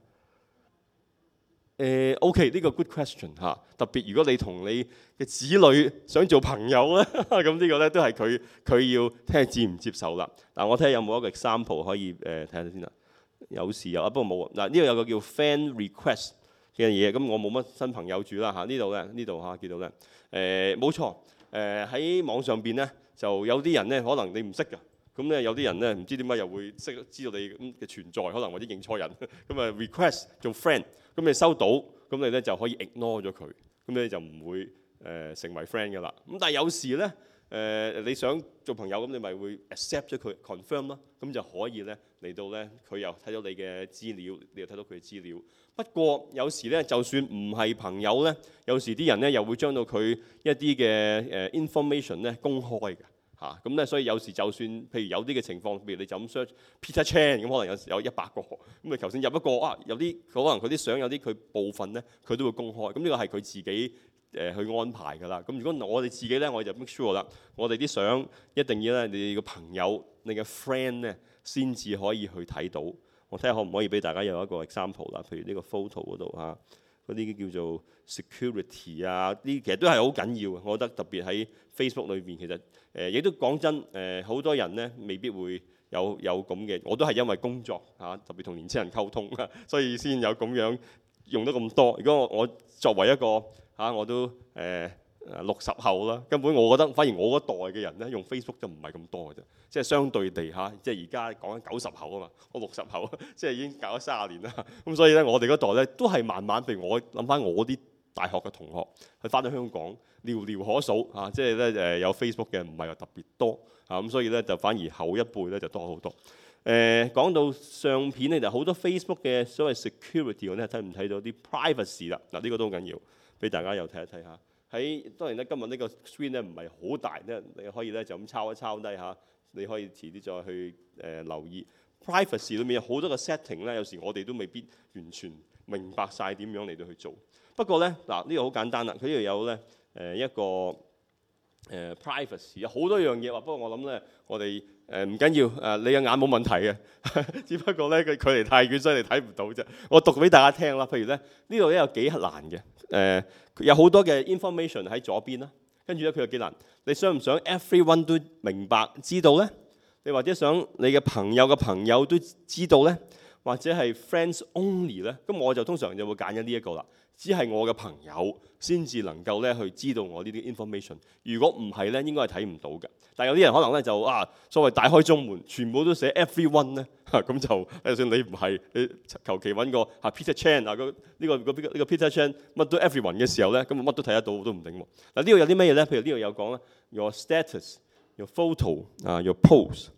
誒 OK 呢個 good question 嚇，特別如果你同你嘅子女想做朋友咧，咁呢個咧都係佢佢要睇下接唔接受啦。嗱，我睇下有冇一個 example 可以誒睇下先啦。有時有啊，不過冇嗱，呢度有個叫 friend request 嘅嘢，咁我冇乜新朋友住啦嚇。呢度咧呢度嚇見到咧誒冇錯誒喺網上邊咧就有啲人咧可能你唔識㗎。咁咧有啲人咧唔知點解又會識知道你咁嘅存在，可能或者認錯人，咁啊 request 做 friend，咁你收到，咁你咧就可以 ignore 咗佢，咁你就唔會誒、呃、成為 friend 㗎啦。咁但係有時咧誒、呃、你想做朋友，咁你咪會 accept 咗佢 confirm 咯，咁就可以咧嚟到咧佢又睇到你嘅資料，你又睇到佢嘅資料。不過有時咧就算唔係朋友咧，有時啲人咧又會將到佢一啲嘅誒 information 咧公開嘅。啊，咁咧，所以有時就算譬如有啲嘅情況，譬如你就咁 search Peter Chan，咁可能有時有一百個，咁你頭先入一個啊，有啲可能佢啲相有啲佢部分咧，佢都會公開，咁呢個係佢自己誒、呃、去安排㗎啦。咁如果我哋自己咧，我就 make sure 啦，我哋啲相一定要咧，你個朋友、你嘅 friend 咧，先至可以去睇到。我睇下可唔可以俾大家有一個 example 啦，譬如呢個 photo 嗰度嚇。嗰啲叫做 security 啊，呢其實都係好緊要嘅。我覺得特別喺 Facebook 裏邊，其實誒亦都講真誒，好、呃、多人咧未必會有有咁嘅。我都係因為工作嚇、啊，特別同年青人溝通，所以先有咁樣用得咁多。如果我我作為一個嚇、啊，我都誒誒六十後啦，根本我覺得反而我嗰代嘅人咧用 Facebook 就唔係咁多嘅啫。即係相對地嚇，即係而家講緊九十後啊嘛，我六十後，即係已經搞咗三十年啦。咁所以咧，我哋嗰代咧都係慢慢，譬如我諗翻我啲大學嘅同學，佢翻到香港寥寥可數嚇，即係咧誒有 Facebook 嘅唔係話特別多嚇，咁所以咧就反而後一輩咧就多好多。誒、呃、講到相片咧，就好多 Facebook 嘅所謂 security，我哋睇唔睇到啲 privacy 啦？嗱，呢個都好緊要，俾大家又睇一睇下。喺當然咧，今日呢個 screen 咧唔係好大咧，你可以咧就咁抄一抄低下。你可以遲啲再去誒、呃、留意 privacy 裏面有好多個 setting 咧，有時我哋都未必完全明白晒點樣嚟到去做。不過咧嗱，呢個好簡單啦，佢呢度有咧誒、呃、一個誒、呃、privacy 有好多樣嘢話。不過我諗咧，我哋誒唔緊要誒、呃，你嘅眼冇問題嘅，只不過咧佢距離太遠，所以你睇唔到啫。我讀俾大家聽啦。譬如咧呢度咧有幾難嘅誒、呃，有好多嘅 information 喺左邊啦。跟住咧，佢有幾難？你想唔想 everyone 都明白知道咧？你或者想你嘅朋友嘅朋友都知道咧？或者係 friends only 咧？咁我就通常就會揀咗呢一個啦。只係我嘅朋友先至能夠咧去知道我呢啲 information。如果唔係咧，應該係睇唔到嘅。但係有啲人可能咧就啊，所謂大開中門，全部都寫 everyone 咧，咁就就算你唔係，你求其揾個啊 Peter Chan 啊、這個呢、這個呢、這個 Peter Chan 乜都 everyone 嘅時候咧，咁乜都睇得到都唔定喎。嗱，呢度有啲咩嘢咧？譬如呢度有講咧，your status、your photo 啊、your post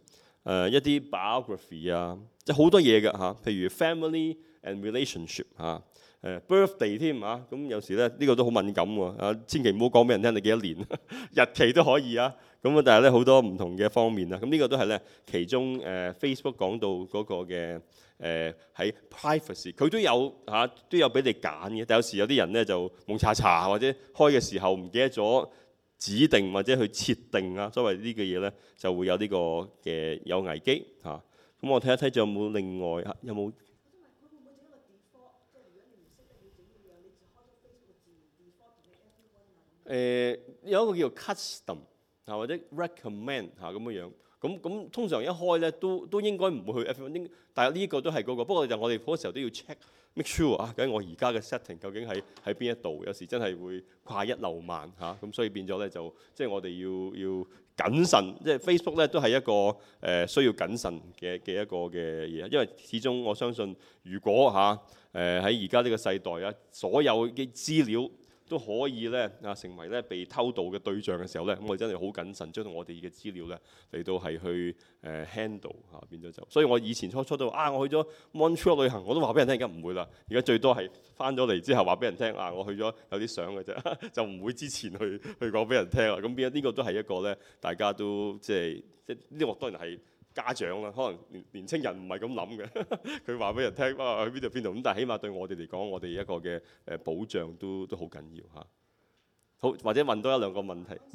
呃、一啲 biography 啊，即係好多嘢㗎嚇。譬如 family and relationship 嚇、啊，誒 birthday 添嚇。咁有時咧呢、呢個都好敏感喎，啊千祈唔好講俾人聽你幾多年，日期都可以啊。咁啊，但係咧好多唔同嘅方面啦。咁呢個都係咧其中誒、呃、Facebook 講到嗰個嘅誒喺 privacy，佢都有嚇、啊、都有俾你揀嘅。但有時有啲人咧就蒙查查或者開嘅時候唔記得咗指定或者去設定啊，所謂呢個嘢咧就會有呢個嘅有危機嚇。咁、啊、我睇一睇仲有冇另外有冇？誒、呃、有一個叫做 custom 啊，或者 recommend 嚇咁樣樣，咁咁通常一開咧都都應該唔會去 everyone， 但係呢個都係嗰、那個。不過就我哋好多時候都要 check make sure 啊，究竟我而家嘅 setting 究竟喺喺邊一度？有時真係會跨一漏萬嚇，咁、啊、所以變咗咧就即係、就是、我哋要要謹慎。即係 Facebook 咧都係一個誒、呃、需要謹慎嘅嘅一個嘅嘢，因為始終我相信如果嚇誒喺而家呢個世代啊，所有嘅資料都可以咧啊，成為咧被偷盜嘅對象嘅時候咧，咁我哋真係好謹慎，將到我哋嘅資料咧嚟到係去誒 handle 嚇變咗就。所以我以前初初都話啊，我去咗 Montreal 旅行，我都話俾人聽，而家唔會啦。而家最多係翻咗嚟之後話俾人聽啊，我去咗有啲相嘅啫，就唔會之前去去講俾人聽啦。咁變咗呢個都係一個咧，大家都即係即係呢個當然係家長啦，可能年年青人唔係咁諗嘅，佢話俾人聽啊去邊度邊度咁，但係起碼對我哋嚟講，我哋一個嘅誒保障都都好緊要嚇。好，或者問多一兩個問題。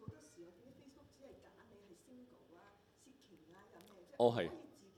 哦係。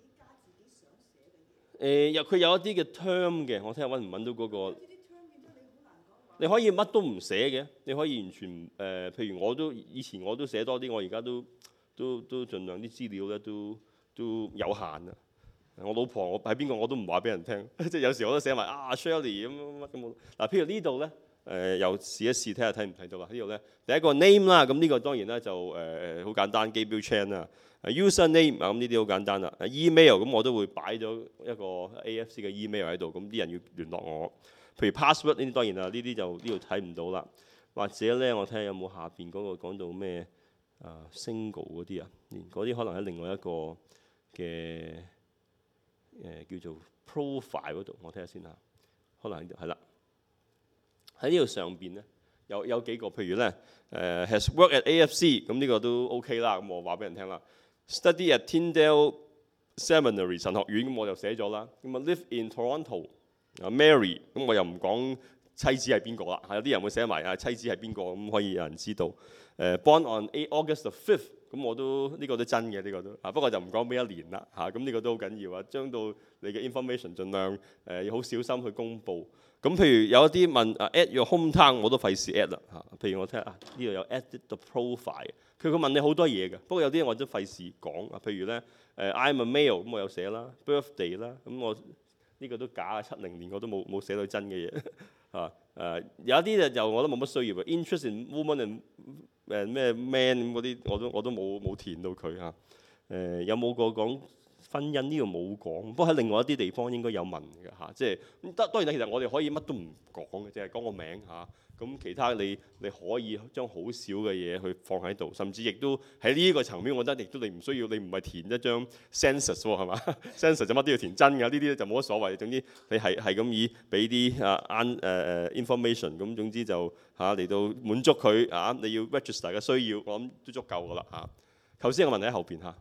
誒有佢有一啲嘅 term 嘅，我睇下揾唔揾到嗰個。你可以乜都唔寫嘅，你可以完全誒、呃，譬如我都以前我都寫多啲，我而家都。都都盡量啲資料咧都都有限啊！我老婆我係邊個我都唔話俾人聽，即係有時我都寫埋啊 Shirley 咁乜咁。嗱，譬如呢度咧誒，又試一試睇下睇唔睇到啦？呢度咧第一個 name 啦，咁呢個當然咧就誒好、呃、簡單 Gabriel Chan 啊 ，user name 啊咁呢啲好簡單啦。email 咁我都會擺咗一個 A F C 嘅 email 喺度，咁啲人要聯絡我。譬如 password 呢啲當然啦，呢啲就呢度睇唔到啦。或者咧我睇下有冇下邊嗰個講到咩？啊、uh, single 嗰啲啊，嗰啲可能喺另外一個嘅誒、呃、叫做 profile 嗰度，我睇下先嚇。可能係啦，喺呢度上邊咧有有幾個，譬如咧誒、呃、has worked at A F C， 咁呢個都 OK 啦。咁我話俾人聽啦。Study at Tyndale Seminary 神學院，咁我就寫咗啦。咁啊 live in Toronto，啊 Mary， 咁我又唔講妻子係邊個啦。有啲人會寫埋啊妻子係邊個，咁可以有人知道。誒、uh, born on August the fifth， 咁我都呢、呢個都真嘅，呢、呢個都啊，不過就唔講邊一年啦嚇，咁、啊、呢個都好緊要啊，將到你嘅 information 盡量誒要好小心去公佈。咁譬如有一啲問啊 at your hometown， 我都費事 at 啦嚇。譬如我聽啊呢度有 edit the profile， 佢佢問你好多嘢嘅，不過有啲我都費事講啊。譬如咧誒 I'm a male，咁我有寫啦 birthday 啦，咁我呢、呢個都假啊，七零年我都冇冇寫到真嘅嘢啊。誒有一啲就我都冇乜需要嘅 interest in woman and 誒咩 man 咁嗰啲我都我都冇冇填到佢嚇。誒有冇個講婚姻呢度冇講，不過喺另外一啲地方應該有問嘅嚇。即係得當然啦，其實我哋可以乜都唔講嘅，淨係講個名嚇。咁其他你你可以將好少嘅嘢去放喺度，甚至亦都喺呢個層面，我覺得亦都你唔需要，你唔係填一張 census 喎係嘛？census 就乜都要填真㗎，呢啲咧就冇乜所謂。總之你係係咁以俾啲啊啱誒誒 information，咁總之就嚇嚟到滿足佢啊，你要 register 嘅需要，我諗都足夠㗎啦嚇。頭先有個問題喺後邊嚇，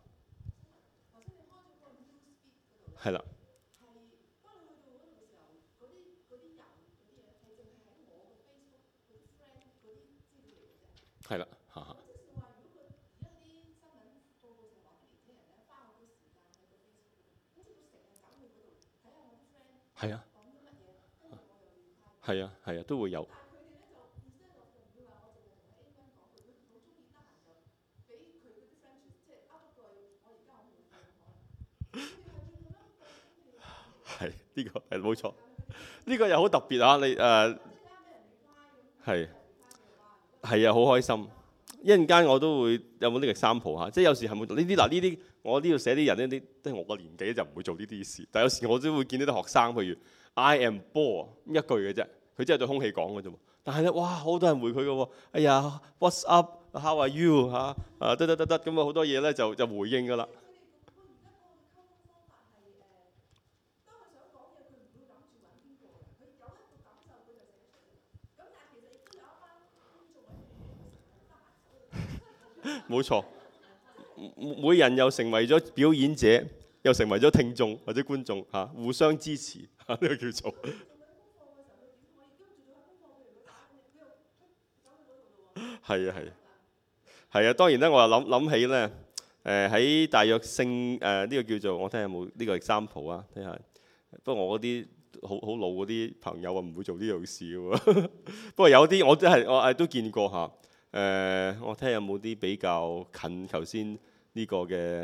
係啦。係啦，嚇嚇。係啊，係啊，係啊，都會有。係呢個係冇錯，呢個又好特別啊！你誒係。係啊，好開心！一陣間我都會有冇呢個sample嚇，即係有時係冇呢啲嗱呢啲，我呢度寫啲人呢啲都係我個年紀就唔會做呢啲事。但係有時我都會見到啲學生，譬如 I am bored 一句嘅啫，佢真係對空氣講嘅啫。但係咧，哇，好多人回佢嘅喎。哎呀 ，What's up？How are you？嚇啊，得得得得，咁啊好多嘢咧就就回應㗎啦。 冇錯，每人又成為咗表演者，又成為咗聽眾或者觀眾嚇，互相支持嚇，呢個叫做係啊係啊係啊！當然咧，我又諗諗起咧，誒喺大約聖誒呢個叫做我睇下有冇呢個 example 啊，睇下。不過我嗰啲好好老嗰啲朋友啊，唔會做呢樣事嘅喎。不過有啲我真係我誒都見過嚇。誒，我睇下有冇啲比較近頭先呢個嘅誒，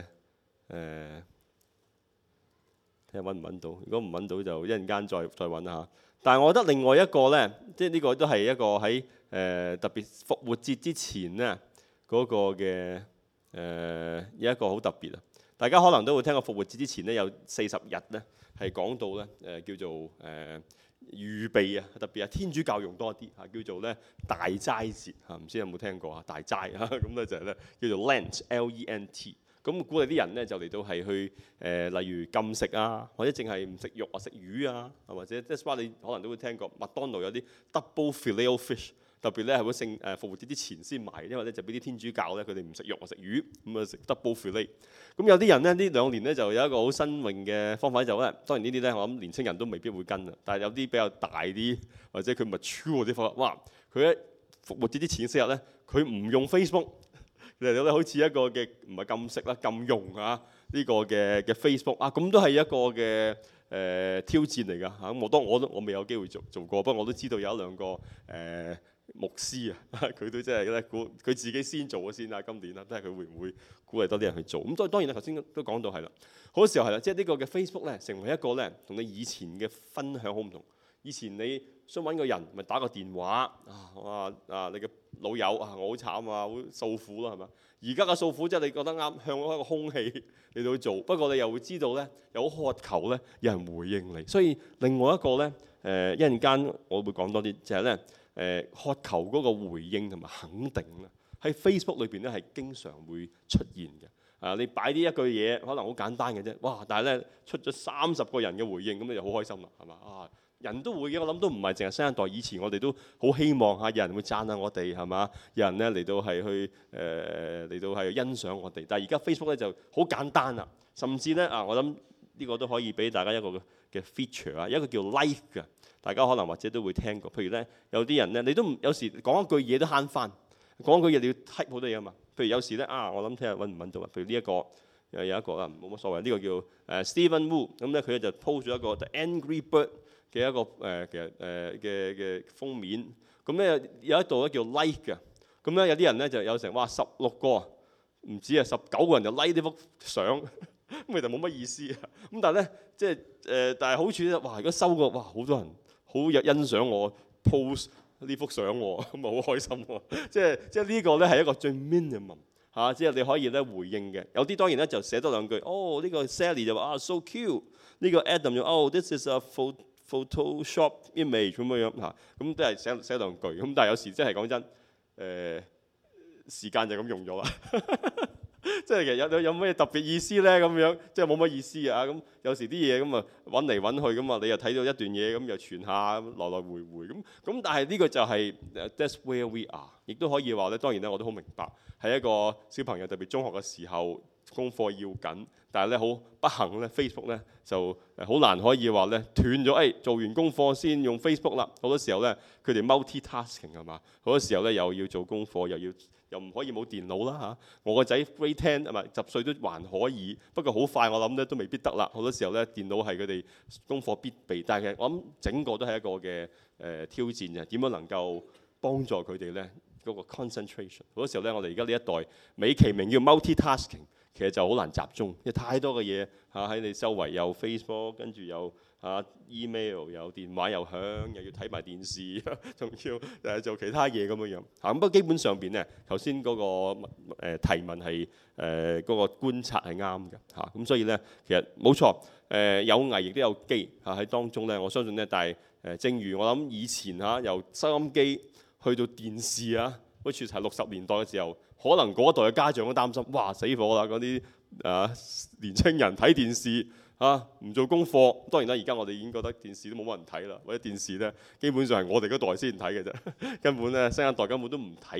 睇下揾唔揾到。如果唔揾到就一陣間再再揾下。但係我覺得另外一個咧，即係呢個都係一個喺誒特別復活節之前咧嗰個嘅誒有一個好特別啊！大家可能都會聽過復活節之前咧有四十日咧係講到咧誒叫做誒。呃預備啊，特別係天主教用多啲嚇，叫做咧大齋節嚇，唔知有冇聽過啊？大齋嚇咁咧就係咧叫做 Lent，L E N T。咁鼓勵啲人咧就嚟到係去誒、呃，例如禁食啊，或者淨係唔食肉啊，食魚啊，或者即係話你可能都會聽過麥當勞有啲 double fillet fish。特別咧係會聖誒復活節之前先賣，因為咧就俾啲天主教咧佢哋唔食肉啊食魚，咁啊食 double fillet。咁有啲人咧呢兩年咧就有一個好新穎嘅方法就咧，當然呢啲咧我諗年青人都未必會跟啊，但係有啲比較大啲或者佢唔係超嗰啲方法，哇！佢喺復活節之前四日咧，佢唔用 Facebook 嚟到咧好似一個嘅唔係禁食啦禁用啊呢個嘅嘅 Facebook 啊，咁都係一個嘅誒、呃、挑戰嚟㗎嚇。咁我當我都我未有機會做做過，不過我都知道有一兩個誒。呃牧師啊，佢都真係咧鼓佢自己先做咗先啦，今年啦，睇下佢會唔會鼓勵多啲人去做。咁當當然啦，頭先都講到係啦，好多時候係啦，即係呢個嘅 Facebook 咧，成為一個咧同你以前嘅分享好唔同。以前你想揾個人，咪打個電話啊，哇啊你嘅老友啊，我好慘啊，好訴苦啦，係嘛？而家嘅訴苦即係你覺得啱，向嗰個空氣嚟到去做。不過你又會知道咧，有渴求咧，有人回應你。所以另外一個咧，誒一陣間我會講多啲，就係咧。誒渴求嗰個回應同埋肯定啦，喺 Facebook 裏邊咧係經常會出現嘅。啊，你擺呢一句嘢可能好簡單嘅啫，哇！但係咧出咗三十個人嘅回應，咁你就好開心啦，係嘛？啊，人都會嘅，我諗都唔係淨係新一代。以前我哋都好希望嚇有人會讚下我哋，係嘛？有人咧嚟到係去誒嚟到係欣賞我哋。但係而家 Facebook 咧就好簡單啦，甚至咧啊，我諗呢個都可以俾大家一個嘅 feature 啊，一個叫 like 嘅。大家可能或者都會聽過，譬如咧有啲人咧，你都唔有時講一句嘢都慳翻，講一句嘢你要 type 好多嘢啊嘛。譬如有時咧啊，我諗聽日揾唔揾到啊。譬如呢、這、一個又有一個啊，冇乜所謂。呢、這個叫誒、呃、Stephen Wu，咁咧佢就 post 咗一個 The Angry Bird 嘅一個誒、呃、其實誒嘅嘅封面。咁咧有一度咧叫 like 嘅，咁咧有啲人咧就有成哇十六個，唔止啊十九個人就 like 呢幅相，咁其實冇乜意思啊。咁但係咧即係誒，但係好處咧，哇！如果收過哇好多人。好有欣賞我 post 呢幅相喎，咁啊好開心喎！即係即係呢個咧係一個最 minimum 嚇、啊，即係你可以咧回應嘅。有啲當然咧就寫多兩句，哦呢、這個 Sally 就話啊 so cute，呢個 Adam 就哦 this is a Photoshop image 咁樣樣嚇，咁、啊、都係寫寫兩句。咁但係有時真係講真，誒、呃、時間就咁用咗啦。即係其實有有咩特別意思咧？咁樣即係冇乜意思啊！咁有時啲嘢咁啊揾嚟揾去咁啊，你又睇到一段嘢咁又傳下，來來回回咁咁。但係呢個就係、是、that's where we are，亦都可以話咧。當然咧，我都好明白係一個小朋友特別中學嘅時候功課要緊，但係咧好不幸咧 Facebook 咧就好難可以話咧斷咗。誒、哎、做完功課先用 Facebook 啦。好多時候咧佢哋 multi-tasking 係嘛？好多時候咧又要做功課又要。又唔可以冇電腦啦嚇！我個仔 grade ten 係咪十歲都還可以，不過好快我諗咧都未必得啦。好多時候咧電腦係佢哋功課必備，但係我諗整個都係一個嘅誒、呃、挑戰嘅。點樣能夠幫助佢哋咧嗰個 concentration？ 好多時候咧我哋而家呢一代美其名叫 multi-tasking， 其實就好難集中，因為太多嘅嘢嚇喺你周圍，有 Facebook 跟住有。啊 email 有電話又響，又要睇埋電視，仲要誒做其他嘢咁樣樣嚇。咁不過基本上邊咧，頭先嗰個誒提問係誒嗰個觀察係啱嘅嚇。咁所以咧，其實冇錯誒有危亦都有機嚇喺當中咧。我相信咧，但係誒正如我諗以前嚇由收音機去到電視啊，好似係六十年代嘅時候，可能嗰一代嘅家長都擔心，哇死火啦！嗰啲啊年青人睇電視。啊！唔做功課，當然啦。而家我哋已經覺得電視都冇乜人睇啦，或者電視咧基本上係我哋嗰代先睇嘅啫。根本咧新一代根本都唔睇一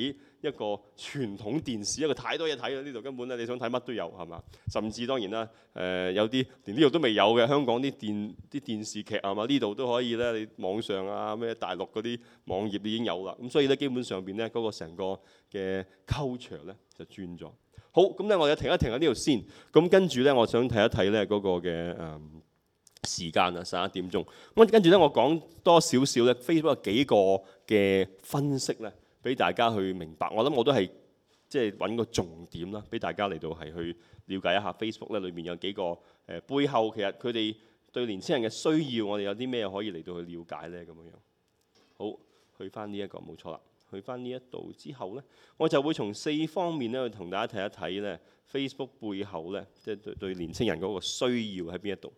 一個傳統電視，一個太多嘢睇啦，呢度根本咧你想睇乜都有係嘛？甚至當然啦，誒、呃、有啲連呢度都未有嘅，香港啲電啲電視劇係嘛？呢度都可以咧，你網上啊咩大陸嗰啲網頁已經有啦。咁所以咧基本上邊咧嗰個成個嘅 culture 咧就轉咗。好，咁咧我哋停一停喺呢度先。咁跟住咧，我想睇一睇咧嗰個嘅誒。嗯時間啊，十一點鐘。咁跟住咧，我講多少少咧 Facebook 有幾個嘅分析咧，俾大家去明白。我諗我都係即係揾個重點啦，俾大家嚟到係去了解一下 Facebook 咧裏面有幾個誒、呃、背後其實佢哋對年輕人嘅需要，我哋有啲咩可以嚟到去了解咧咁樣樣。好，去翻呢一個冇錯啦。去翻呢一度之後咧，我就會從四方面咧去同大家睇一睇咧 Facebook 背後咧，即係對對年輕人嗰個需要喺邊一度。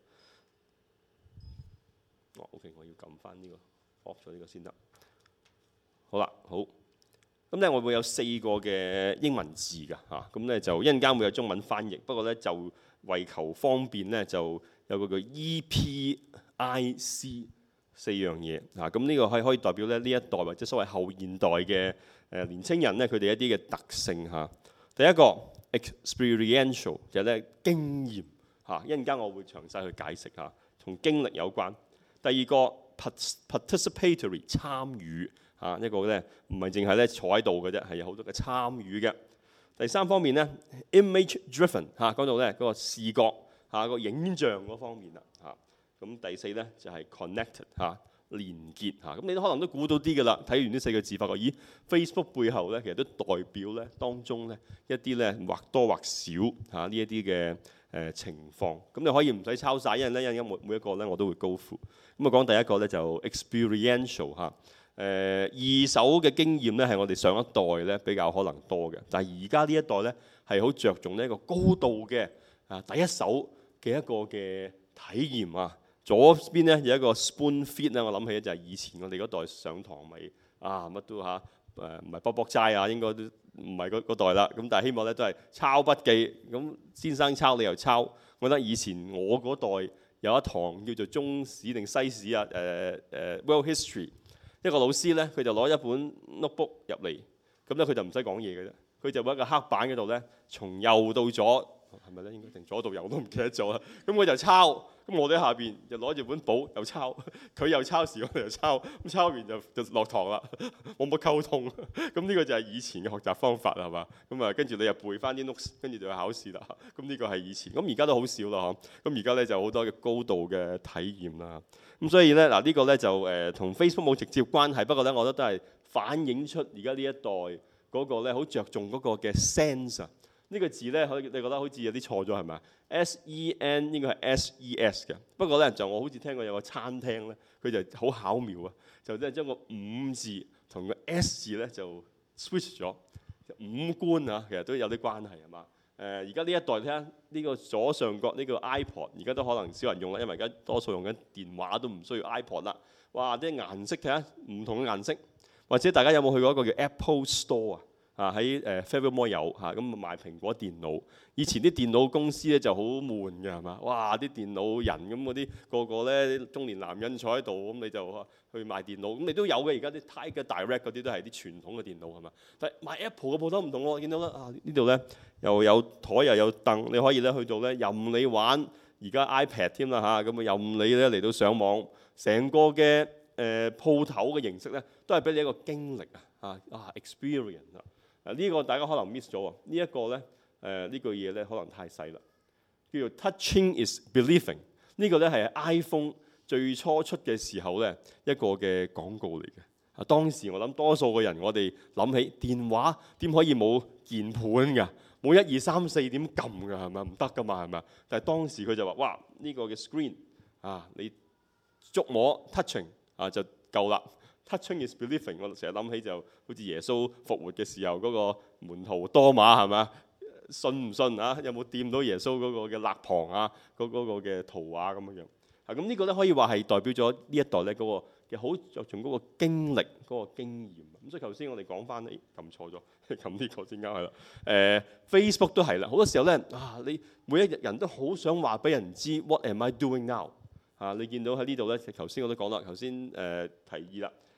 哦 ，OK， 我要撳翻呢個 off 咗呢個先得。好啦，好。咁咧，我會有四個嘅英文字㗎嚇。咁咧就一陣間會有中文翻譯，不過咧就為求方便咧，就有個叫 E P I C 四樣嘢嚇。咁呢個係可以代表咧呢一代或者所謂後現代嘅誒年青人咧，佢哋一啲嘅特性嚇。第一個 experiential 就係咧經驗嚇，一陣間我會詳細去解釋嚇，同經歷有關。第二個 participatory 參與嚇，一個咧唔係淨係咧坐喺度嘅啫，係有好多嘅參與嘅。第三方面咧 image driven 嚇，講到咧嗰個視覺嚇個影像嗰方面啦嚇。咁第四咧就係 connected 嚇，連結嚇。咁你都可能都估到啲㗎啦，睇完呢四個字發覺，咦 Facebook 背後咧其實都代表咧當中咧一啲咧或多或少嚇呢一啲嘅誒情況。咁你可以唔使抄晒，因為咧因為每每一個咧我都會 go through。咁啊講第一個咧就 experiential 嚇，誒二手嘅經驗咧係我哋上一代咧比較可能多嘅，但係而家呢一代咧係好着重呢一個高度嘅啊第一手嘅一個嘅體驗啊。左邊咧有一個 spoon feed 咧，我諗起就係以前我哋嗰代上堂咪啊乜都嚇誒唔係卜卜齋啊，應該都唔係嗰嗰代啦。咁但係希望咧都係抄筆記，咁先生抄你又抄。我覺得以前我嗰代有一堂叫做中史定西史啊，誒、呃、誒、呃、World History， 一個老師咧佢就攞一本 notebook 入嚟，咁咧佢就唔使講嘢嘅啫，佢就喺個黑板嗰度咧從右到左，係咪咧應該定左到右我都唔記得咗啦，咁佢就抄。咁我哋喺下邊就攞住本簿又抄，佢又抄時我哋又抄，咁抄完就就落堂啦，冇乜溝通。咁呢個就係以前嘅學習方法係嘛？咁啊跟住你又背翻啲 notes，跟住就去考試啦。咁呢個係以前，咁而家都好少啦嗬。咁而家咧就好多嘅高度嘅體驗啦。咁所以咧嗱呢個咧就誒同 Facebook 冇直接關係，不過咧我覺得都係反映出而家呢一代嗰個咧好着重嗰個嘅 sense。呢個字咧，可你覺得好似有啲錯咗係咪 ？S E N 應該係 S E S 嘅。不過咧，就我好似聽過有個餐廳咧，佢就好巧妙啊，就即係將個五字同個 S 字咧就 switch 咗。五官啊，其實都有啲關係係嘛？誒，而家呢一代睇下呢個左上角呢個 iPod， 而家都可能少人用啦，因為而家多數用緊電話都唔需要 iPod 啦。哇！啲顏色睇下唔同嘅顏色，或者大家有冇去過一個叫 Apple Store 啊？啊喺誒 Fairmont 有嚇，咁賣蘋果電腦。以前啲電腦公司咧就好悶嘅係嘛？哇！啲電腦人咁嗰啲個個咧中年男人坐喺度，咁你就去賣電腦。咁你都有嘅，而家啲 Tiger Direct 嗰啲都係啲傳統嘅電腦係嘛？但係賣 Apple 嘅鋪頭唔同喎，見到啦啊呢度咧又有台又有凳，你可以咧去到咧任你玩。而家 iPad 添啦嚇，咁啊任你咧嚟到上網，成個嘅誒鋪頭嘅形式咧都係俾你一個經歷啊啊 experience 啊。呢、這個大家可能 miss 咗喎，這個、呢一個咧誒呢句嘢咧可能太細啦，叫做 Touching is believing。呢個咧係 iPhone 最初出嘅時候咧一個嘅廣告嚟嘅。啊當時我諗多數嘅人我哋諗起電話點可以冇鍵盤㗎，冇一二三四點撳㗎係咪？唔得㗎嘛係咪？但係當時佢就話：哇呢、這個嘅 screen 啊你觸摸 touching 啊就夠啦。Touching is believing， 我成日諗起就好似耶穌復活嘅時候嗰個門徒多馬係咪？信唔信啊？有冇掂到耶穌嗰個嘅肋旁啊？嗰、嗰個嘅圖畫咁樣樣。啊咁呢個咧可以話係代表咗呢一代咧嗰個嘅好着重嗰個經歷嗰、嗰個經驗。咁所以頭先我哋講翻，誒撳錯咗，撳呢個先啱係啦。誒、呃、Facebook 都係啦，好多時候咧啊，你每一日人都好想話俾人知 What am I doing now？ 啊，你見到喺呢度咧，頭先我都講啦，頭先誒提議啦。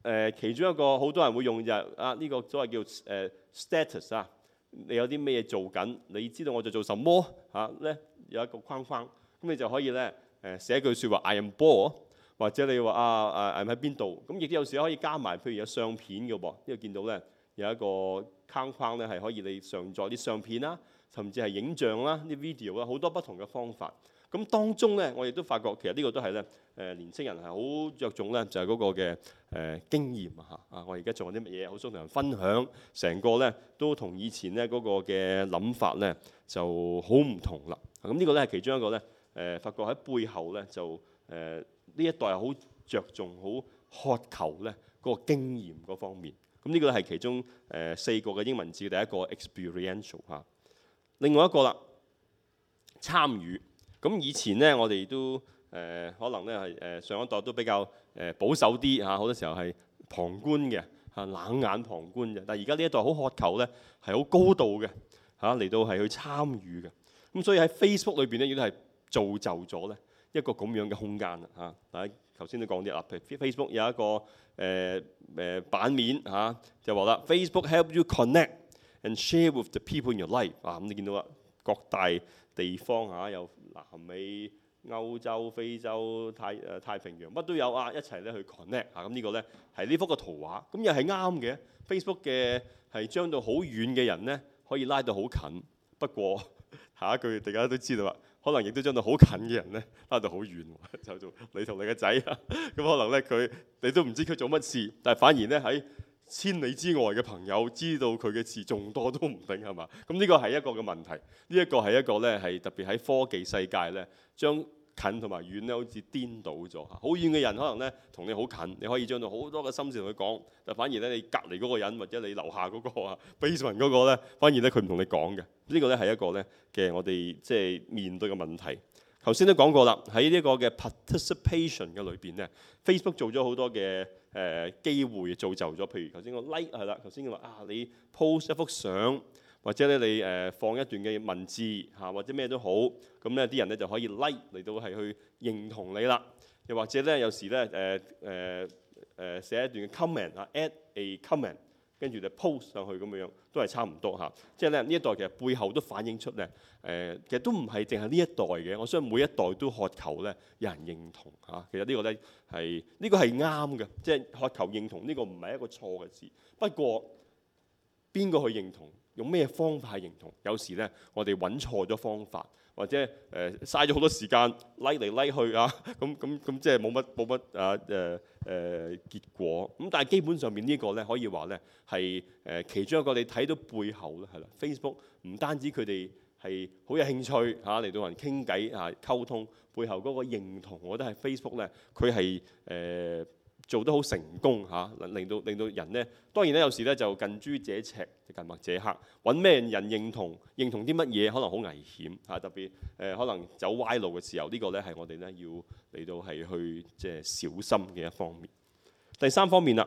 誒其中一個好多人會用就係啊呢個所謂叫誒 status 啊，你有啲咩嘢做緊，你知道我就做什麼嚇咧，有一個框框，咁你就可以咧誒寫句説話 I am bored，或者你話啊啊喺邊度，咁亦都有時可以加埋，譬如有相片嘅噃，因為見到咧有一個框框咧係可以你上載啲相片啦，甚至係影像啦、啲 video 啦，好多不同嘅方法。咁當中咧，我亦都發覺其實呢個都係咧誒年青人係好着重咧，就係嗰個嘅誒經驗啊嚇啊！我而家做緊啲乜嘢，好想同人分享，成個咧都同以前咧嗰個嘅諗法咧就好唔同啦。咁呢個咧係其中一個咧誒，發覺喺背後咧就誒呢一代係好着重、好渴求咧嗰個經驗嗰方面。咁呢個係其中誒四個嘅英文字第一個 experiential 嚇。另外一個啦，參與。咁以前咧，我哋都誒、呃、可能咧係誒上一代都比較誒保守啲嚇，好多時候係旁觀嘅嚇，冷眼旁觀嘅。但係而家呢一代好渴求咧，係好高度嘅嚇嚟到係去參與嘅。咁所以喺 Facebook 裏邊咧，亦都係造就咗咧一個咁樣嘅空間啦嚇。大家頭先都講啲啦，譬如 Facebook 有一個誒誒、呃呃、版面嚇、啊，就話啦 ，Facebook help you connect and share with the people in your life 啊。咁你見到啦，各大地方嚇有南美、歐洲、非洲、太誒太平洋乜都有啊，一齊咧去 connect 啊！咁呢個咧係呢幅個圖畫，咁又係啱嘅。Facebook 嘅係將到好遠嘅人咧可以拉到好近，不過下一句大家都知道啦，可能亦都將到好近嘅人咧拉到好遠，就做你同你個仔啊。咁可能咧佢你都唔知佢做乜事，但係反而咧喺千里之外嘅朋友知道佢嘅事仲多都唔定係嘛？咁呢個係一個嘅問題，呢、這、一個係一個咧係特別喺科技世界咧，將近同埋遠咧好似顛倒咗。好遠嘅人可能咧同你好近，你可以將到好多嘅心事同佢講，但反而咧你隔離嗰個人或者你樓下嗰、那個啊 basement 嗰個咧，反而咧佢唔同你講嘅。呢、這個咧係一個咧嘅我哋即係面對嘅問題。頭先都講過啦，喺呢個嘅 participation 嘅裏邊咧 ，Facebook 做咗好多嘅誒、呃、機會造就咗，譬如頭先個 like 係啦，頭先佢話啊，你 post 一幅相，或者咧你誒、呃、放一段嘅文字嚇、啊，或者咩都好，咁咧啲人咧就可以 like 嚟到係去認同你啦。又或者咧有時咧誒誒誒寫一段嘅 comment 啊 ，add a comment。跟住就 post 上去咁樣樣，都係差唔多嚇。即係咧呢一代其實背後都反映出咧，誒、呃、其實都唔係淨係呢一代嘅。我相信每一代都渴求咧有人認同嚇、啊。其實個呢個咧係呢個係啱嘅，即係渴求認同呢個唔係一個錯嘅事。不過邊個去認同，用咩方法去認同？有時咧我哋揾錯咗方法，或者誒嘥咗好多時間 like 嚟 like 去啊，咁咁咁即係冇乜冇乜啊誒誒、呃、結果。咁但係基本上面呢個咧可以話咧係誒其中一個你睇到背後咧係啦 ，Facebook 唔單止佢哋係好有興趣嚇嚟到同人傾偈嚇溝通，背後嗰個認同，我覺得係 Facebook 咧佢係誒做得好成功嚇，令到令到人咧，當然咧有時咧就近朱者赤，近墨者黑，揾咩人認同，認同啲乜嘢可能好危險嚇，特別誒、呃、可能走歪路嘅時候，這個、呢個咧係我哋咧要嚟到係去即係小心嘅一方面。第三方面啦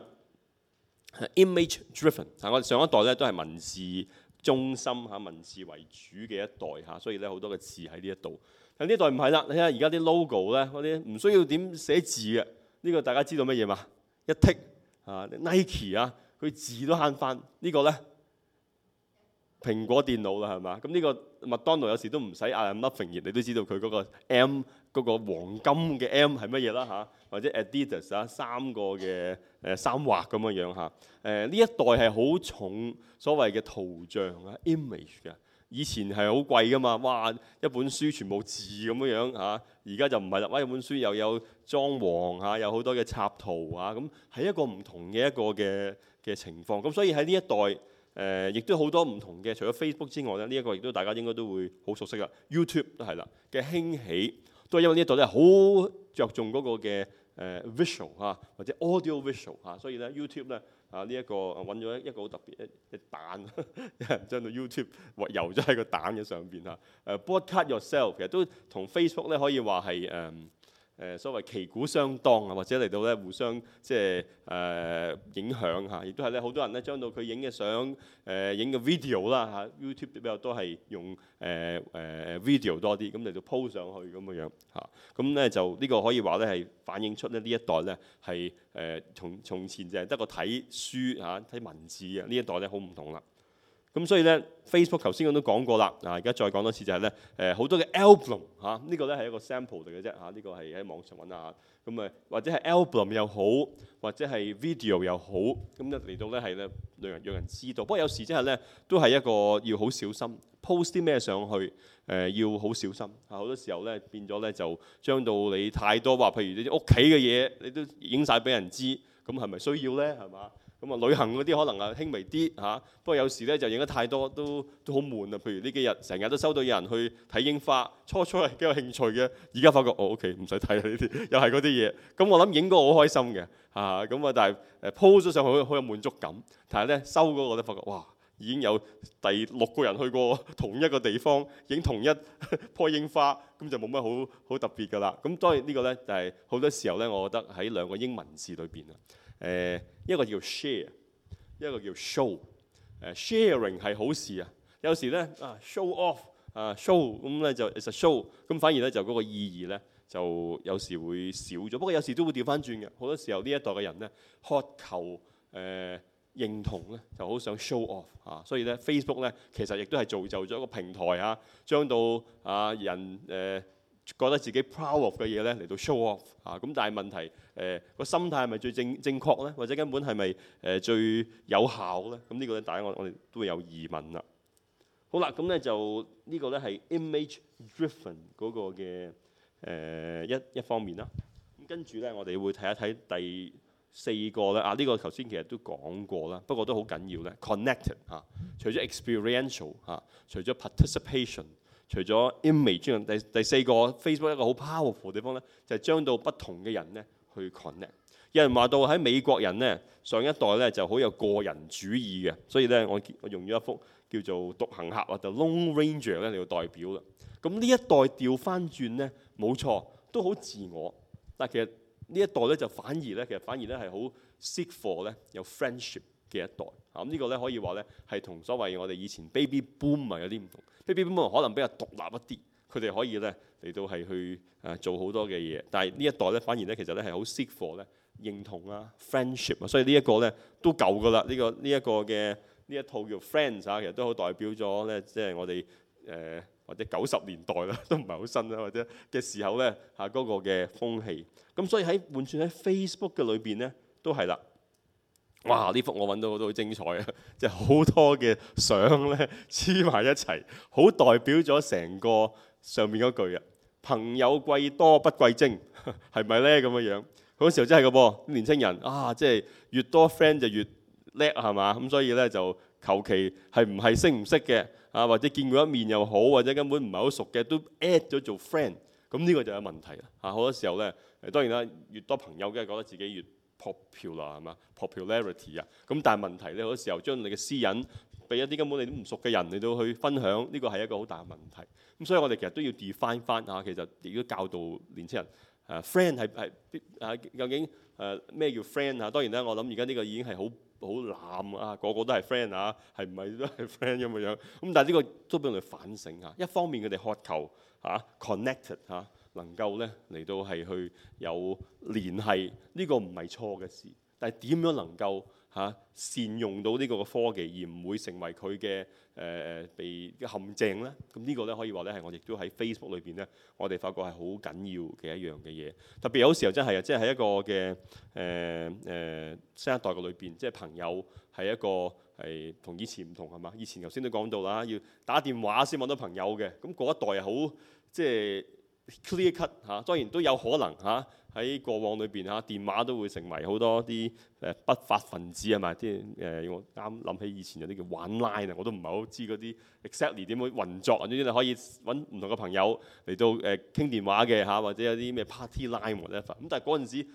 ，image driven 嚇，我哋上一代咧都係文字中心嚇，文字為主嘅一代嚇，所以咧好多嘅字喺呢一度。但呢代唔係啦，你睇下而家啲 logo 咧，嗰啲唔需要點寫字嘅。呢個大家知道乜嘢嘛？一剔啊 Nike 啊，佢字都慳翻。呢個咧蘋果電腦啦，係嘛？咁呢個麥當勞有時都唔使 I am nothing 熱，你都知道佢嗰個 M 嗰個黃金嘅 M 係乜嘢啦嚇？或者 Adidas 啊三個嘅誒三畫咁嘅樣嚇。誒呢一代係好重所謂嘅圖像啊 image 嘅。以前係好貴噶嘛，哇！一本書全部字咁樣樣嚇，而家就唔係啦。哇！一本書又有裝潢嚇，有好多嘅插圖啊，咁係一個唔同嘅一個嘅嘅情況。咁所以喺呢一代誒，亦都好多唔同嘅，除咗 Facebook 之外咧，呢、這、一個亦都大家應該都會好熟悉啦。YouTube 都係啦嘅興起，都係因為呢一代咧好着重嗰個嘅誒 visual 嚇，或者 audio visual 嚇，所以咧 YouTube 咧。啊！呢、這、一個揾咗一個好特別一一蛋，有人將到 YouTube 油咗喺個蛋嘅上邊嚇。誒、uh, broadcast yourself 其實都同 Facebook 咧可以話係誒誒所謂旗鼓相當啊，或者嚟到咧互相即係誒影響嚇，亦都係咧好多人咧將到佢影嘅相誒影嘅 video 啦嚇 ，YouTube 比較多係用誒誒、呃、video 多啲，咁嚟到 po 上去咁嘅樣嚇，咁咧就呢、這個可以話咧係反映出咧呢一代咧係誒從從前就係得個睇書嚇睇文字嘅，呢一代咧好唔同啦。咁所以咧 Facebook 頭先我都講過啦，嗱而家再講多次就係咧誒好多嘅 album 嚇、啊，呢、這個咧係一個 sample 嚟嘅啫嚇，呢、啊這個係喺網上揾下，咁啊或者係 album 又好，或者係 video 又好，咁咧嚟到咧係咧讓人讓人知道。不過有時真係咧都係一個要好小心 post 啲咩上去，誒、呃、要好小心嚇。好、啊、多時候咧變咗咧就將到你太多話，譬如你啲屋企嘅嘢你都影晒俾人知，咁係咪需要咧？係嘛？咁啊，旅行嗰啲可能啊輕微啲嚇，不過有時咧就影得太多都都好悶啊。譬如呢幾日成日都收到有人去睇櫻花，初初係幾有興趣嘅，而家發覺哦 OK 唔使睇啦呢啲，又係嗰啲嘢。咁我諗影個好開心嘅嚇，咁啊但係誒 po 咗上去好有滿足感，但係咧收嗰個咧發覺哇已經有第六個人去過同一個地方影同一棵櫻花，咁就冇乜好好特別㗎啦。咁當然呢個咧就係好多時候咧，我覺得喺兩個英文字裏邊啊。誒一個叫 share， 一個叫 show。誒 sharing 係好事啊，有時咧啊 show off 啊 show 咁咧就 is a show，咁反而咧就嗰個意義咧就有時會少咗。不過有時都會調翻轉嘅，好多時候呢一代嘅人咧渴求誒、呃、認同咧，就好想 show off 啊，所以咧 Facebook 咧其實亦都係造就咗一個平台啊，將到啊人誒、呃、覺得自己 proud of 嘅嘢咧嚟到 show off 啊，咁但係問題誒個、呃、心態係咪最正正確咧？或者根本係咪誒最有效咧？咁呢個咧，大家我我哋都會有疑問啦。好啦，咁咧就呢個咧係 image driven 嗰個嘅誒、呃、一一方面啦。咁跟住咧，我哋會睇一睇第四個咧啊，呢、這個頭先其實都講過啦，不過都好緊要咧 ，connected 嚇、啊，除咗 experiential 嚇、啊，除咗 participation。除咗 image， 第第四個 Facebook 一個好 powerful 嘅地方咧，就係、是、將到不同嘅人咧去 connect。有人話到喺美國人咧上一代咧就好有個人主義嘅，所以咧我我用咗一幅叫做獨行俠或者 Lone Ranger 咧嚟到代表啦。咁呢一代調翻轉咧，冇錯都好自我，但係其實呢一代咧就反而咧其實反而咧係好 seek for 咧有 friendship 嘅一代。咁、這個、呢個咧可以話咧係同所謂我哋以前 baby boom 啊有啲唔同。baby boom 可能比較獨立一啲，佢哋可以咧嚟到係去誒做好多嘅嘢。但係呢一代咧反而咧其實咧係好 seek for 咧認同啊 friendship 啊，所以呢一個咧都舊㗎啦。呢、這個呢一、這個嘅呢一套叫 Friends 啊，其實都好代表咗咧，即係我哋誒、呃、或者九十年代啦，都唔係好新啦，或者嘅時候咧嚇嗰個嘅風氣。咁所以喺換轉喺 Facebook 嘅裏邊咧都係啦。哇！呢幅我揾到都好精彩啊！即係好多嘅相咧黐埋一齊，好代表咗成個上面嗰句啊！朋友貴多不貴精，係咪咧咁嘅樣？嗰時候真係嘅噃，年青人啊，即係越多 friend 就越叻係嘛？咁所以咧就求其係唔係識唔識嘅啊，或者見過一面又好，或者根本唔係好熟嘅都 at 咗做 friend，咁呢個就有問題啦！啊，好多時候咧，當然啦，越多朋友梗係覺得自己越popular 係嘛 popularity 啊，咁但係問題咧，好多時候將你嘅私隱俾一啲根本你都唔熟嘅人嚟到去分享，呢個係一個好大嘅問題。咁所以我哋其實都要 define 翻嚇，其實亦都教導年青人誒 friend 係係誒究竟誒咩叫 friend 啊？當然啦，我諗而家呢個已經係好好濫啊，個個都係 friend 啊，係唔係都係 friend 咁嘅樣？咁但係呢個都俾我哋反省嚇。一方面佢哋渴求嚇 connected 嚇。能夠咧嚟到係去有聯繫，呢個唔係錯嘅事。但係點樣能夠嚇善用到呢個科技，而唔會成為佢嘅誒被嘅陷阱咧？咁呢個咧可以話咧係我亦都喺 Facebook 裏邊咧，我哋發覺係好緊要嘅一樣嘅嘢。特別有時候真係啊，即係喺一個嘅誒誒新一代嘅裏邊，即係朋友係一個係同以前唔同係嘛？以前頭先都講到啦，要打電話先揾到朋友嘅。咁嗰一代係好即係。clear cut 嚇，當然都有可能嚇喺過往裏邊嚇電話都會成為好多啲誒不法分子係咪？啲誒我啱諗起以前有啲叫玩 line 啊，我都唔係好知嗰啲 exactly 點樣運作啊。總之你可以揾唔同嘅朋友嚟到誒傾電話嘅嚇，或者有啲咩 party line 或者咁。但係嗰陣時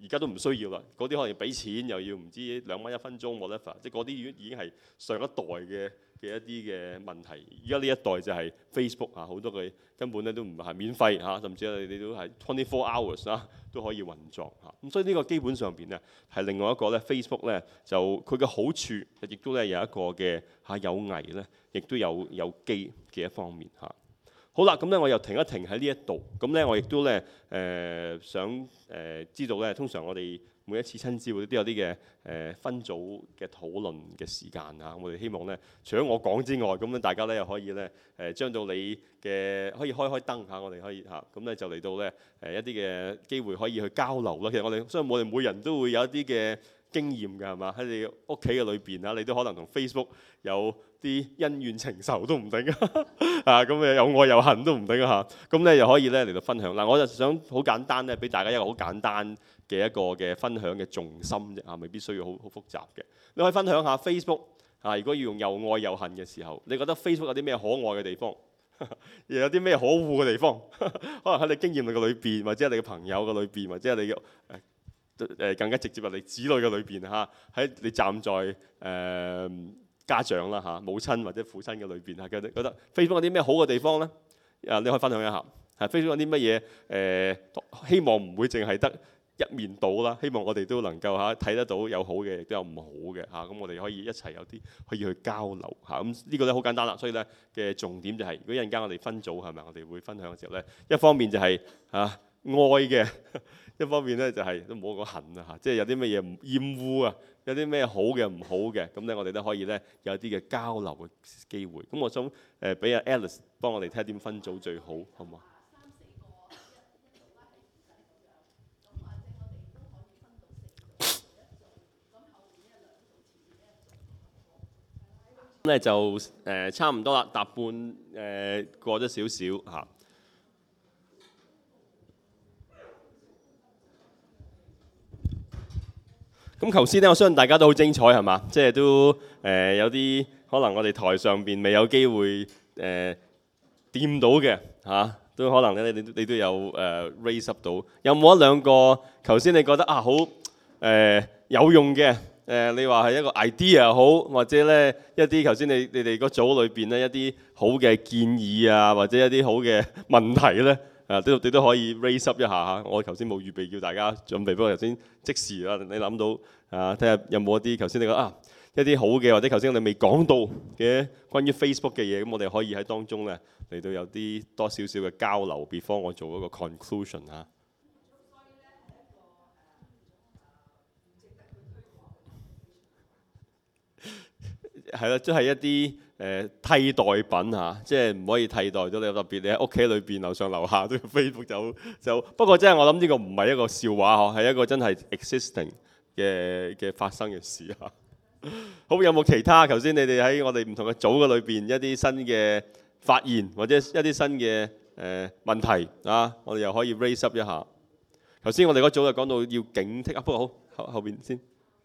而家都唔需要啦。嗰啲可能要俾錢，又要唔知兩蚊一分鐘 whatever，即係嗰啲已經已經係上一代嘅嘅一啲嘅問題。而家呢一代就係 Facebook 啊，好多嘅根本咧都唔係免費嚇，甚至你你都係 twenty four hours 啊都可以運作嚇。咁所以呢個基本上邊咧係另外一個咧 Facebook 咧就佢嘅好處，亦都咧有一個嘅嚇有危咧，亦都有有機嘅一方面嚇。好啦，咁咧我又停一停喺呢一度，咁咧我亦都咧誒、呃、想誒、呃、知道咧，通常我哋每一次親子會都有啲嘅誒分組嘅討論嘅時間啊，我哋希望咧除咗我講之外，咁咧大家咧又可以咧誒將到你嘅可以開開燈嚇，我哋可以嚇，咁咧就嚟到咧誒一啲嘅機會可以去交流啦。其實我哋相信我哋每人都會有一啲嘅經驗㗎，係嘛？喺你屋企嘅裏邊啊，你都可能同 Facebook 有啲恩怨情仇都唔定啊，咁誒有愛有恨都唔定啊嚇，咁咧又可以咧嚟到分享嗱，我就想好簡單咧，俾大家一個好簡單嘅一個嘅分享嘅重心啫啊，未必需要好好複雜嘅。你可以分享下 Facebook 啊，如果要用又愛又恨嘅時候，你覺得 Facebook 有啲咩可愛嘅地方，又有啲咩可惡嘅地方？可能喺你經驗嘅裏邊，或者係你嘅朋友嘅裏邊，或者係你嘅誒誒更加直接係你子女嘅裏邊嚇，喺你站在誒。呃家長啦嚇，母親或者父親嘅裏邊嚇，覺得覺得 Facebook 有啲咩好嘅地方咧？啊，你可以分享一下。係 Facebook 有啲乜嘢誒？希望唔會淨係得一面倒啦。希望我哋都能夠嚇睇得到有好嘅，亦都有唔好嘅嚇。咁我哋可以一齊有啲可以去交流嚇。咁呢個咧好簡單啦。所以咧嘅重點就係，如果一陣間我哋分組係咪？我哋會分享嘅時候咧，一方面就係嚇愛嘅，一方面咧就係都唔好講恨啊嚇，即係有啲乜嘢唔厭惡啊。有啲咩好嘅唔好嘅，咁咧我哋都可以咧有啲嘅交流嘅機會。咁我想誒俾阿 Alice 幫我哋睇下點分組最好，好唔好？咁咧就誒、呃、差唔多啦，搭半誒、呃、過咗少少嚇。咁頭先咧，我相信大家都好精彩係嘛？即係都誒、呃、有啲可能我哋台上邊未有機會誒掂、呃、到嘅嚇、啊，都可能咧你你都有誒、呃、raise up 到。有冇一兩個頭先你覺得啊好誒、呃、有用嘅誒、呃？你話係一個 idea 好，或者咧一啲頭先你你哋個組裏邊咧一啲好嘅建議啊，或者一啲好嘅問題咧？啊，都你都可以 raise up 一下嚇。我頭先冇預備叫大家準備，不過頭先即時啦，你諗到啊，睇下有冇一啲頭先你講啊一啲好嘅，或者頭先我哋未講到嘅關於 Facebook 嘅嘢，咁我哋可以喺當中咧嚟到有啲多少少嘅交流，before我做一個 conclusion 嚇。係啦，即係一啲誒替代品嚇，即係唔可以替代到你。特別你喺屋企裏邊樓上樓下都要 Facebook 就就。不過真係我諗呢個唔係一個笑話嗬，係一個真係 existing 嘅嘅發生嘅事嚇。好，有冇其他？頭先你哋喺我哋唔同嘅組嘅裏邊一啲新嘅發現，或者一啲新嘅誒問題啊，我哋又可以 raise up 一下。頭先我哋嗰組就講到要警惕啊，不過好後後邊先。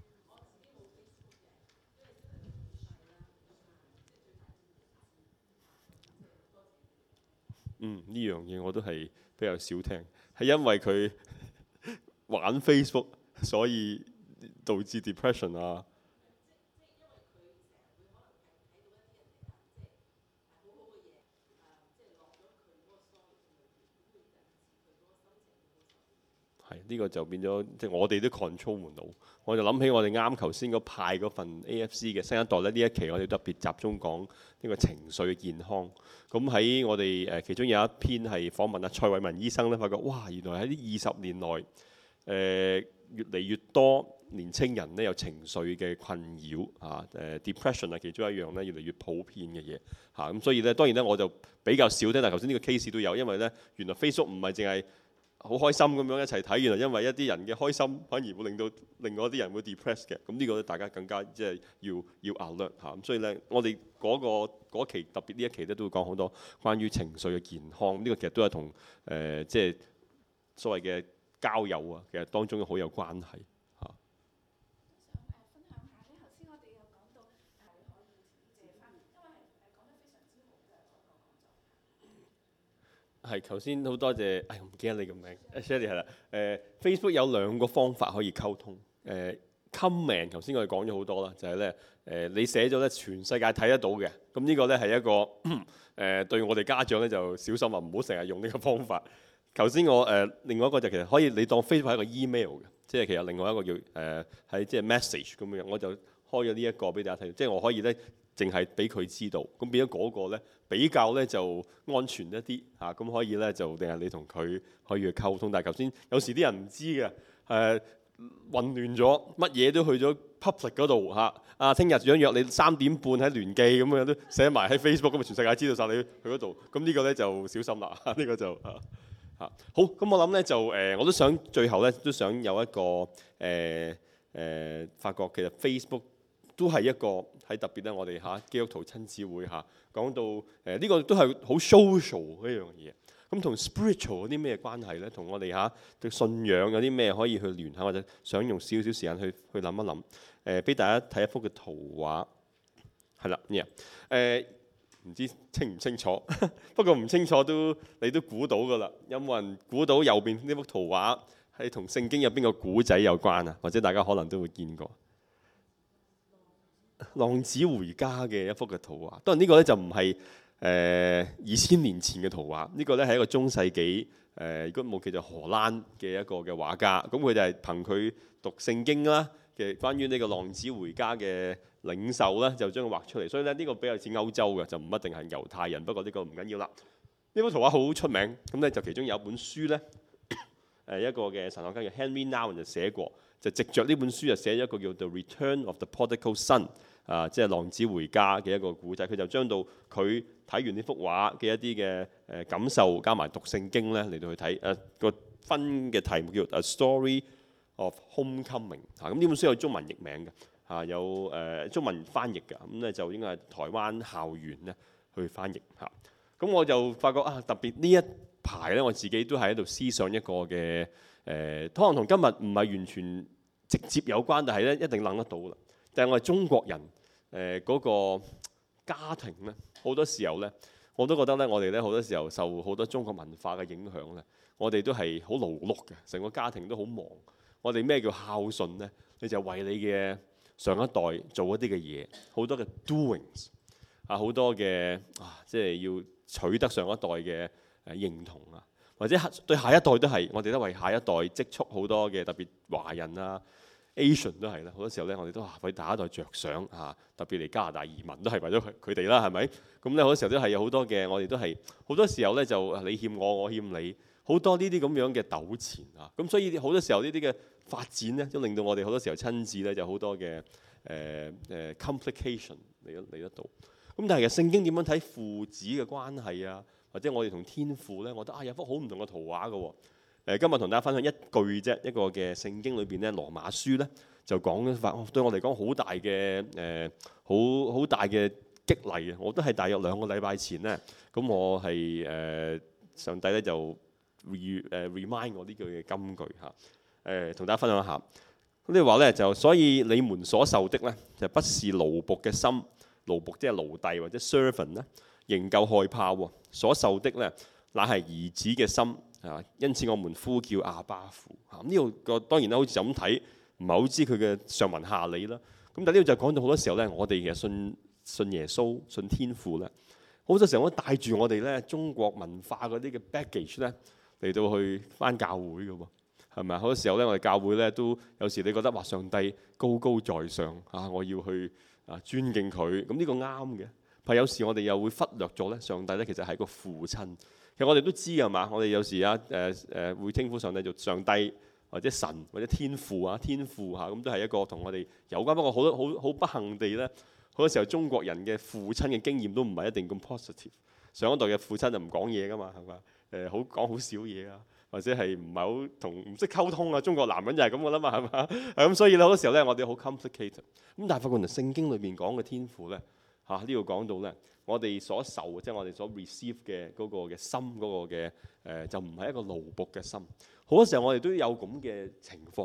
嗯，呢樣嘢我都係比較少聽，係因為佢玩 Facebook，所以導致 depression 啊。係呢、呢個就變咗，即係我哋都 control 唔到。我就諗起我哋啱頭先嗰派嗰份 A F C 嘅新一代咧，呢一期我哋特別集中講呢個情緒嘅健康。咁喺我哋誒其中有一篇係訪問阿蔡偉文醫生咧，發覺哇，原來喺呢二十年內誒、呃、越嚟越多年青人咧有情緒嘅困擾啊，誒 depression 係其中一樣咧越嚟越普遍嘅嘢嚇。咁所以咧當然咧我就比較少聽，但係頭先呢個 case 都有，因為咧原來 Facebook 唔係淨係好開心咁樣一齊睇，原來因為一啲人嘅開心反而會令到另外一啲人會 depress 嘅。咁呢個大家更加即係要要 alert 嚇。咁所以咧，我哋嗰、嗰個嗰期特別呢一期咧都會講好多關於情緒嘅健康。呢、呢個其實都係同誒即係所謂嘅交友啊，其實當中好有關係。 係頭先好多謝，哎唔記得你個名 ，Shirley 係啦。誒 Facebook 有兩個方法可以溝通。誒 comment 頭先我哋講咗好多啦，就係咧誒你寫咗咧全世界睇得到嘅。咁呢個咧係一個誒、呃、對我哋家長咧就小心啊，唔好成日用呢個方法。頭先我誒、呃、另外一個就其實可以你當 Facebook 係一個 email 嘅，即係其實另外一個叫誒喺即係 message 咁樣，我就開咗呢一個俾大家睇，即係我可以咧淨係俾佢知道，咁變咗嗰個咧比較咧就安全一啲嚇，咁、啊、可以咧就定係你同佢可以去溝通。但係頭先有時啲人唔知嘅誒、呃、混亂咗，乜嘢都去咗 public 嗰度嚇。啊，聽日想約你三點半喺聯記咁樣都寫埋喺 Facebook，咁啊全世界知道晒你去嗰度，咁呢個咧就小心啦，呢、呢個就嚇。嚇好，咁我諗咧就誒、呃，我都想最後咧都想有一個誒誒、呃呃，發覺其實 Facebook 都係一個喺特別咧，我哋嚇基督徒親子會嚇講到誒呢、呃這個都係好 social 一樣嘢。咁同 spiritual 有啲咩關係咧？同我哋嚇對信仰有啲咩可以去聯繫，或者想用少少時間去去諗一諗。誒、呃，俾大家睇一幅嘅圖畫，係啦，呢、yeah. 誒、呃。唔知清唔清楚，不過唔清楚都你都估到㗎啦。有冇人估到右邊呢幅圖畫係同聖經有邊個古仔有關啊？或者大家可能都會見過浪子回家嘅一幅嘅圖畫。當然呢個咧就唔係誒二千年前嘅圖畫，呢個咧係一個中世紀誒，如果冇記錯荷蘭嘅一個嘅畫家。咁佢就係憑佢讀聖經啦嘅關於呢個浪子回家嘅領袖咧，就將佢畫出嚟。所以咧呢個比較似歐洲嘅，就唔一定係猶太人。不過呢個唔緊要啦。呢幅圖畫好出名，咁咧就其中有一本書咧，誒一個嘅神學家叫 Henry Nouwen 就寫過，就藉着呢本書就寫咗一個叫 The Return of the Prodigal Son 啊，即係浪子回家嘅一個故仔。佢就將到佢睇完呢幅畫嘅一啲嘅誒感受，加埋讀聖經咧嚟到去睇。誒、啊、個分嘅題目叫 A Story of Homecoming 嚇、啊，咁呢本書有中文譯名嘅嚇、啊，有誒、呃、中文翻譯嘅，咁咧就應該係台灣校園咧去翻譯嚇。咁、啊、我就發覺啊，特別呢一排咧，我自己都係喺度思想一個嘅誒、呃，可能同今日唔係完全直接有關，但係咧一定諗得到啦。但係我哋中國人誒嗰、呃那個家庭咧，好多時候咧，我都覺得咧，我哋咧好多時候受好多中國文化嘅影響咧，我哋都係好勞碌嘅，成個家庭都好忙。我哋咩叫孝順咧？你就為你嘅上一代做一啲嘅嘢，好多嘅 doings 啊，好多嘅啊，即係要取得上一代嘅誒認同啊，或者對下一代都係，我哋都為下一代積蓄好多嘅，特別華人啊、Asian 都係啦。好多時候咧，我哋都為下一代着想啊，特別嚟加拿大移民都係為咗佢哋啦，係咪？咁咧好多時候都係有好多嘅，我哋都係好多時候咧就你欠我，我欠你，好多呢啲咁樣嘅糾纏啊。咁所以好多時候呢啲嘅發展咧，都令到我哋好多時候親子咧就好多嘅誒誒 complication 嚟得嚟得到。咁但係其實聖經點樣睇父子嘅關係啊？或者我哋同天父咧，我覺得啊有幅好唔同嘅圖畫嘅喎。誒今日同大家分享一句啫，一個嘅聖經裏邊咧，羅馬書咧就講法，對我嚟講好大嘅誒，好好大嘅激勵啊！我都係大約兩個禮拜前咧，咁我係誒上帝咧就 re 誒 remind 我呢句嘅金句嚇。誒同大家分享一下，咁你話咧就所以你們所受的咧就不是奴僕嘅心，奴僕即係奴隸或者 servant 咧，仍舊害怕喎。所受的咧乃係兒子嘅心啊，因此我們呼叫阿爸父嚇。呢度個當然啦，好似就咁睇，唔係好知佢嘅上文下理啦。咁但係呢度就講到好多時候咧，我哋其實信信耶穌、信天父咧，好多時候我都帶住我哋咧中國文化嗰啲嘅 baggage 咧嚟到去返教會嘅喎。係咪啊？好多時候咧，我哋教會咧都有時你覺得話上帝高高在上啊，我要去啊尊敬佢。咁呢個啱嘅。但係有時我哋又會忽略咗咧，上帝咧其實係個父親。其實我哋都知係嘛？我哋有時啊誒誒會稱呼上帝做上帝或者神或者天父啊，天父嚇咁都係一個同我哋有關。不過好多好好不幸地咧，好多時候中國人嘅父親嘅經驗都唔係一定咁 positive。上一代嘅父親就唔講嘢㗎嘛，係嘛？誒好講好少嘢啊。或者係唔係好同唔識溝通啊？中國男人就係咁嘅啦嘛，係嘛？咁所以咧好多時候咧，我哋好 complicated。咁但係發覺原來聖經裏邊講嘅天父咧嚇呢度講到咧，我哋所受即係我哋所 receive 嘅嗰個嘅心嗰個嘅誒，就唔係一個奴僕嘅心。好多時候我哋都有咁嘅情況啊，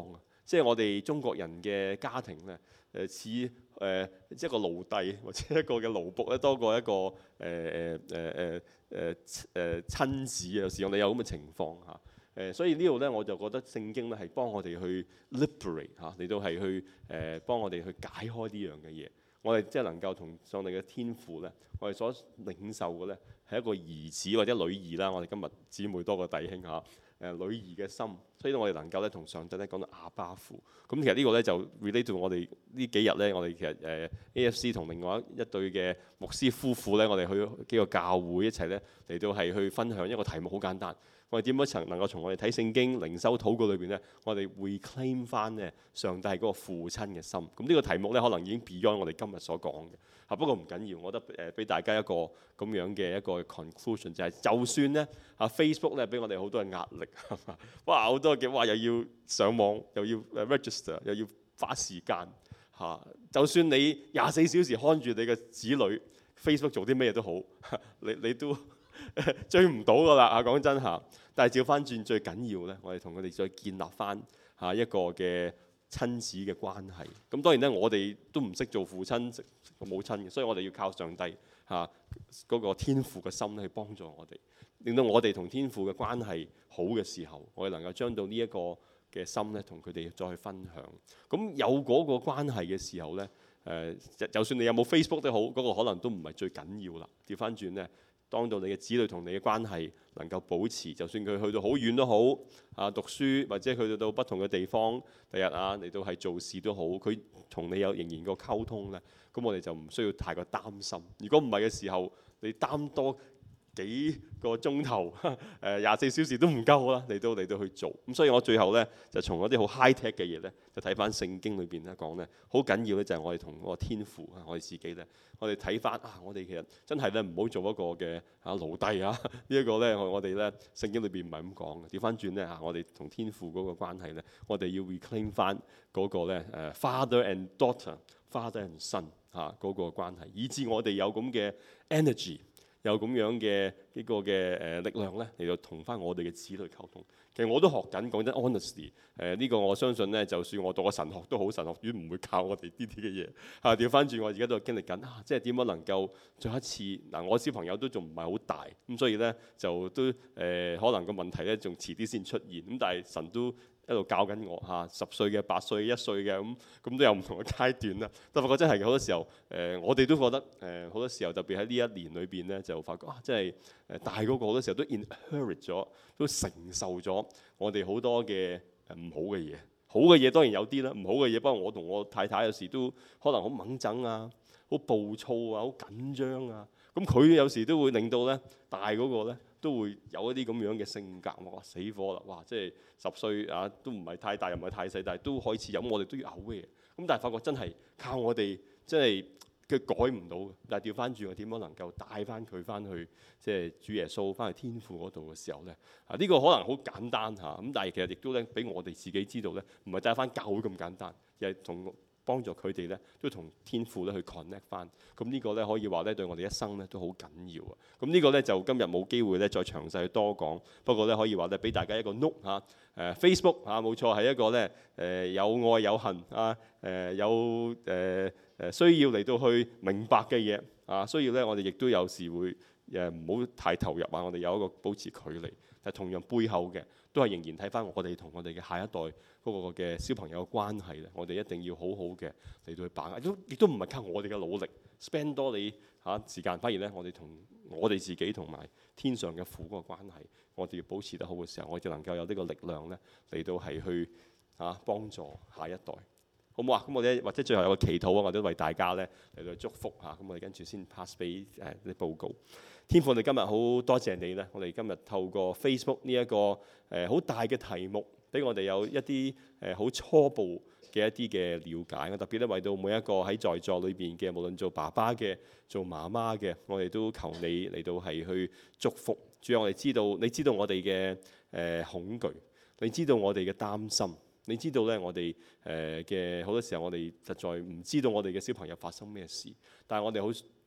即係我哋中國人嘅家庭咧，誒似誒一個奴隸或者一個嘅奴僕咧，多過一個誒誒誒誒誒誒親子啊。有時我哋有咁嘅情況嚇。誒，所以呢度咧，我就覺得聖經咧係幫我哋去 liberate 嚇，嚟到係去誒幫我哋去解開呢樣嘅嘢。我哋即係能夠同上帝嘅天父咧，我哋所領受嘅咧係一個兒子或者女兒啦。我哋今日姊妹多過弟兄嚇。誒女兒嘅心，所以我哋能夠咧同上帝咧講到阿爸父。咁其實呢個咧就 relate to 我哋呢幾日咧，我哋其實誒 A F C 同另外一對嘅牧師夫婦咧，我哋去幾個教會一齊咧嚟到係去分享一個題目，好簡單。我哋點樣曾能夠從我哋睇聖經、靈修、禱告裏邊咧，我哋 reclaim 翻咧上帝係嗰個父親嘅心。咁呢個題目咧，可能已經 beyond 我哋今日所講嘅。啊，不過唔緊要，我覺得誒俾大家一個咁樣嘅一個 conclusion，就係就算咧啊 Facebook 咧俾我哋好多嘅壓力，係嘛？哇，好多嘅哇，又要上網，又要 register， 又要花時間嚇。就算你廿四小時看住你嘅子女 Facebook 做啲咩都好，你你都追唔到噶啦啊！講真嚇，但係照翻轉最緊要咧，我哋同佢哋再建立翻嚇一個嘅親子嘅關係。咁當然咧，我哋都唔識做父親、母親嘅，所以我哋要靠上帝嚇嗰個天父嘅心去幫助我哋，令到我哋同天父嘅關係好嘅時候，我哋能夠將到呢一個嘅心咧，同佢哋再去分享。咁有嗰個關係嘅時候咧，誒就算你有冇 Facebook 都好，嗰個可能都唔係最緊要啦。調翻轉咧。當到你嘅子女同你嘅關係能夠保持，就算佢去到好遠都好，啊讀書或者去到不同嘅地方，第日啊嚟到係做事都好，佢同你有仍然個溝通咧，咁我哋就唔需要太過擔心。如果唔係嘅時候，你擔多幾個鐘頭，誒廿四小時都唔夠啦，嚟到嚟到去做。咁所以我最後咧就從嗰啲好 high tech 嘅嘢咧，就睇翻聖經裏邊咧講咧，好緊要咧就係我哋同嗰個天父啊，我哋自己咧，我哋睇翻啊，我哋其實真係咧唔好做一個嘅啊奴隸啊，呢、這、一個咧我哋咧聖經裏邊唔係咁講嘅。調翻轉咧嚇，我哋同天父嗰個關係咧，我哋要 reclaim 翻嗰個咧誒 father and daughter、father and son 嚇嗰個關係，以致我哋有咁嘅 energy。有咁樣嘅呢個嘅誒力量咧，嚟到同翻我哋嘅子女溝通。其實我都學緊，講真 honestly，誒、呃、呢、這個我相信咧，就算我讀個神學都好，神學院唔會教我哋呢啲嘅嘢。嚇調翻轉，我而家都經歷緊啊，即係點樣能夠再一次嗱、啊，我小朋友都仲唔係好大，咁所以咧就都誒、呃、可能個問題咧仲遲啲先出現。咁但係神都一路教緊我嚇，十歲嘅、八歲、一歲嘅咁，咁都有唔同嘅階段啦。但係發覺真係好多時候，誒、呃、我哋都覺得誒好、呃、多時候，特別喺呢一年裏邊咧，就發覺啊，即係誒大嗰個好多時候都 inherit 咗，都承受咗我哋好多嘅誒唔好嘅嘢。好嘅嘢當然有啲啦，唔好嘅嘢，不過我同我太太有時都可能好掹憎啊，好暴躁啊，好緊張啊。咁佢有時都會令到咧大嗰個咧都會有一啲咁樣嘅性格，哇死火啦！哇，即係十歲啊，都唔係太大又唔係太細，但係都開始有，我哋都要嘔嘅嘢。咁但係發覺真係靠我哋，即係佢改唔到嘅。但係調翻轉，我點樣能夠帶翻佢翻去，即係主耶穌翻去天父嗰度嘅時候咧？啊，呢個可能好簡單嚇，咁但係其實亦都咧俾我哋自己知道咧，唔係帶翻教會咁簡單，而係同幫助佢哋咧，都同天父咧去 connect 翻。咁呢個咧可以話咧對我哋一生咧都好緊要啊。咁呢個咧就今日冇機會咧再詳細去多講。不過咧可以話咧俾大家一個 note 嚇，誒 Facebook 嚇冇錯係一個咧誒有愛有恨啊，誒有誒誒需要嚟到去明白嘅嘢啊，需要咧我哋亦都有時會誒唔好太投入啊，我哋有一個保持距離。但同樣背後嘅都係仍然睇翻我哋同我哋嘅下一代嗰個嘅小朋友嘅關係咧，我哋一定要好好嘅嚟到去把握。都亦都唔係靠我哋嘅努力 spend 多你嚇時間，反而咧我哋同我哋自己同埋天上嘅父嗰個關係，我哋要保持得好嘅時候，我哋就能夠有呢個力量咧嚟到係去嚇幫助下一代，好唔好啊？咁我哋或者最後有個祈禱啊，我都為大家咧嚟到祝福嚇。咁我哋跟住先 pass 俾誒啲報告。天父，我哋今日好多謝你咧，我哋今日透過 Facebook 呢一個誒好大嘅題目，俾我哋有一啲誒好初步嘅一啲嘅了解。我特別咧為到每一個喺在，在座裏邊嘅，無論做爸爸嘅、做媽媽嘅，我哋都求你嚟到係去祝福。主要我哋知道，你知道我哋嘅誒恐懼，你知道我哋嘅擔心，你知道咧我哋誒嘅好多時候，我哋實在唔知道我哋嘅小朋友發生咩事，但係我哋好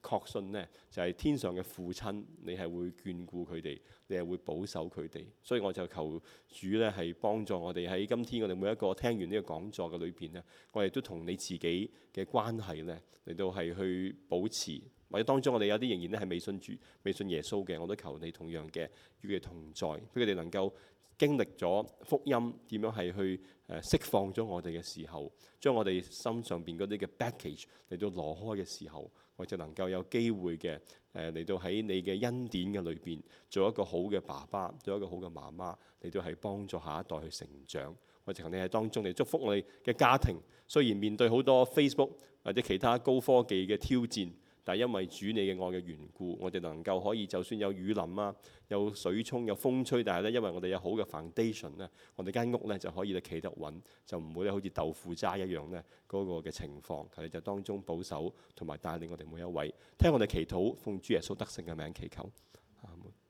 確信呢，就係天上嘅父親，你係會眷顧佢哋，你係會保守佢哋。所以我就求主呢，係幫助我哋喺今天我哋每一個聽完呢個講座嘅裏邊呢，我哋都同你自己嘅關係呢，嚟到係去保持，或者當中我哋有啲仍然咧係未信主、未信耶穌嘅，我都求你同樣嘅與佢同在，俾佢哋能夠經歷咗福音點樣係去誒釋放咗我哋嘅時候，將我哋心上邊嗰啲嘅 baggage 嚟到攞開嘅時候，我就能夠有機會嘅誒嚟到喺你嘅恩典嘅裏邊做一個好嘅爸爸，做一個好嘅媽媽，嚟到係幫助下一代去成長。我就求你喺當中嚟祝福我哋嘅家庭，雖然面對好多 Facebook 或者其他高科技嘅挑戰，但係因為主你嘅愛嘅緣故，我哋能夠可以就算有雨淋啊，有水沖、有風吹，但係咧因為我哋有好嘅 foundation 咧，我哋間屋咧就可以咧企得穩，就唔會咧好似豆腐渣一樣咧嗰個嘅情況。求你就當中保守同埋帶領我哋每一位，聽我哋祈禱，奉主耶穌得勝嘅名祈求，阿門。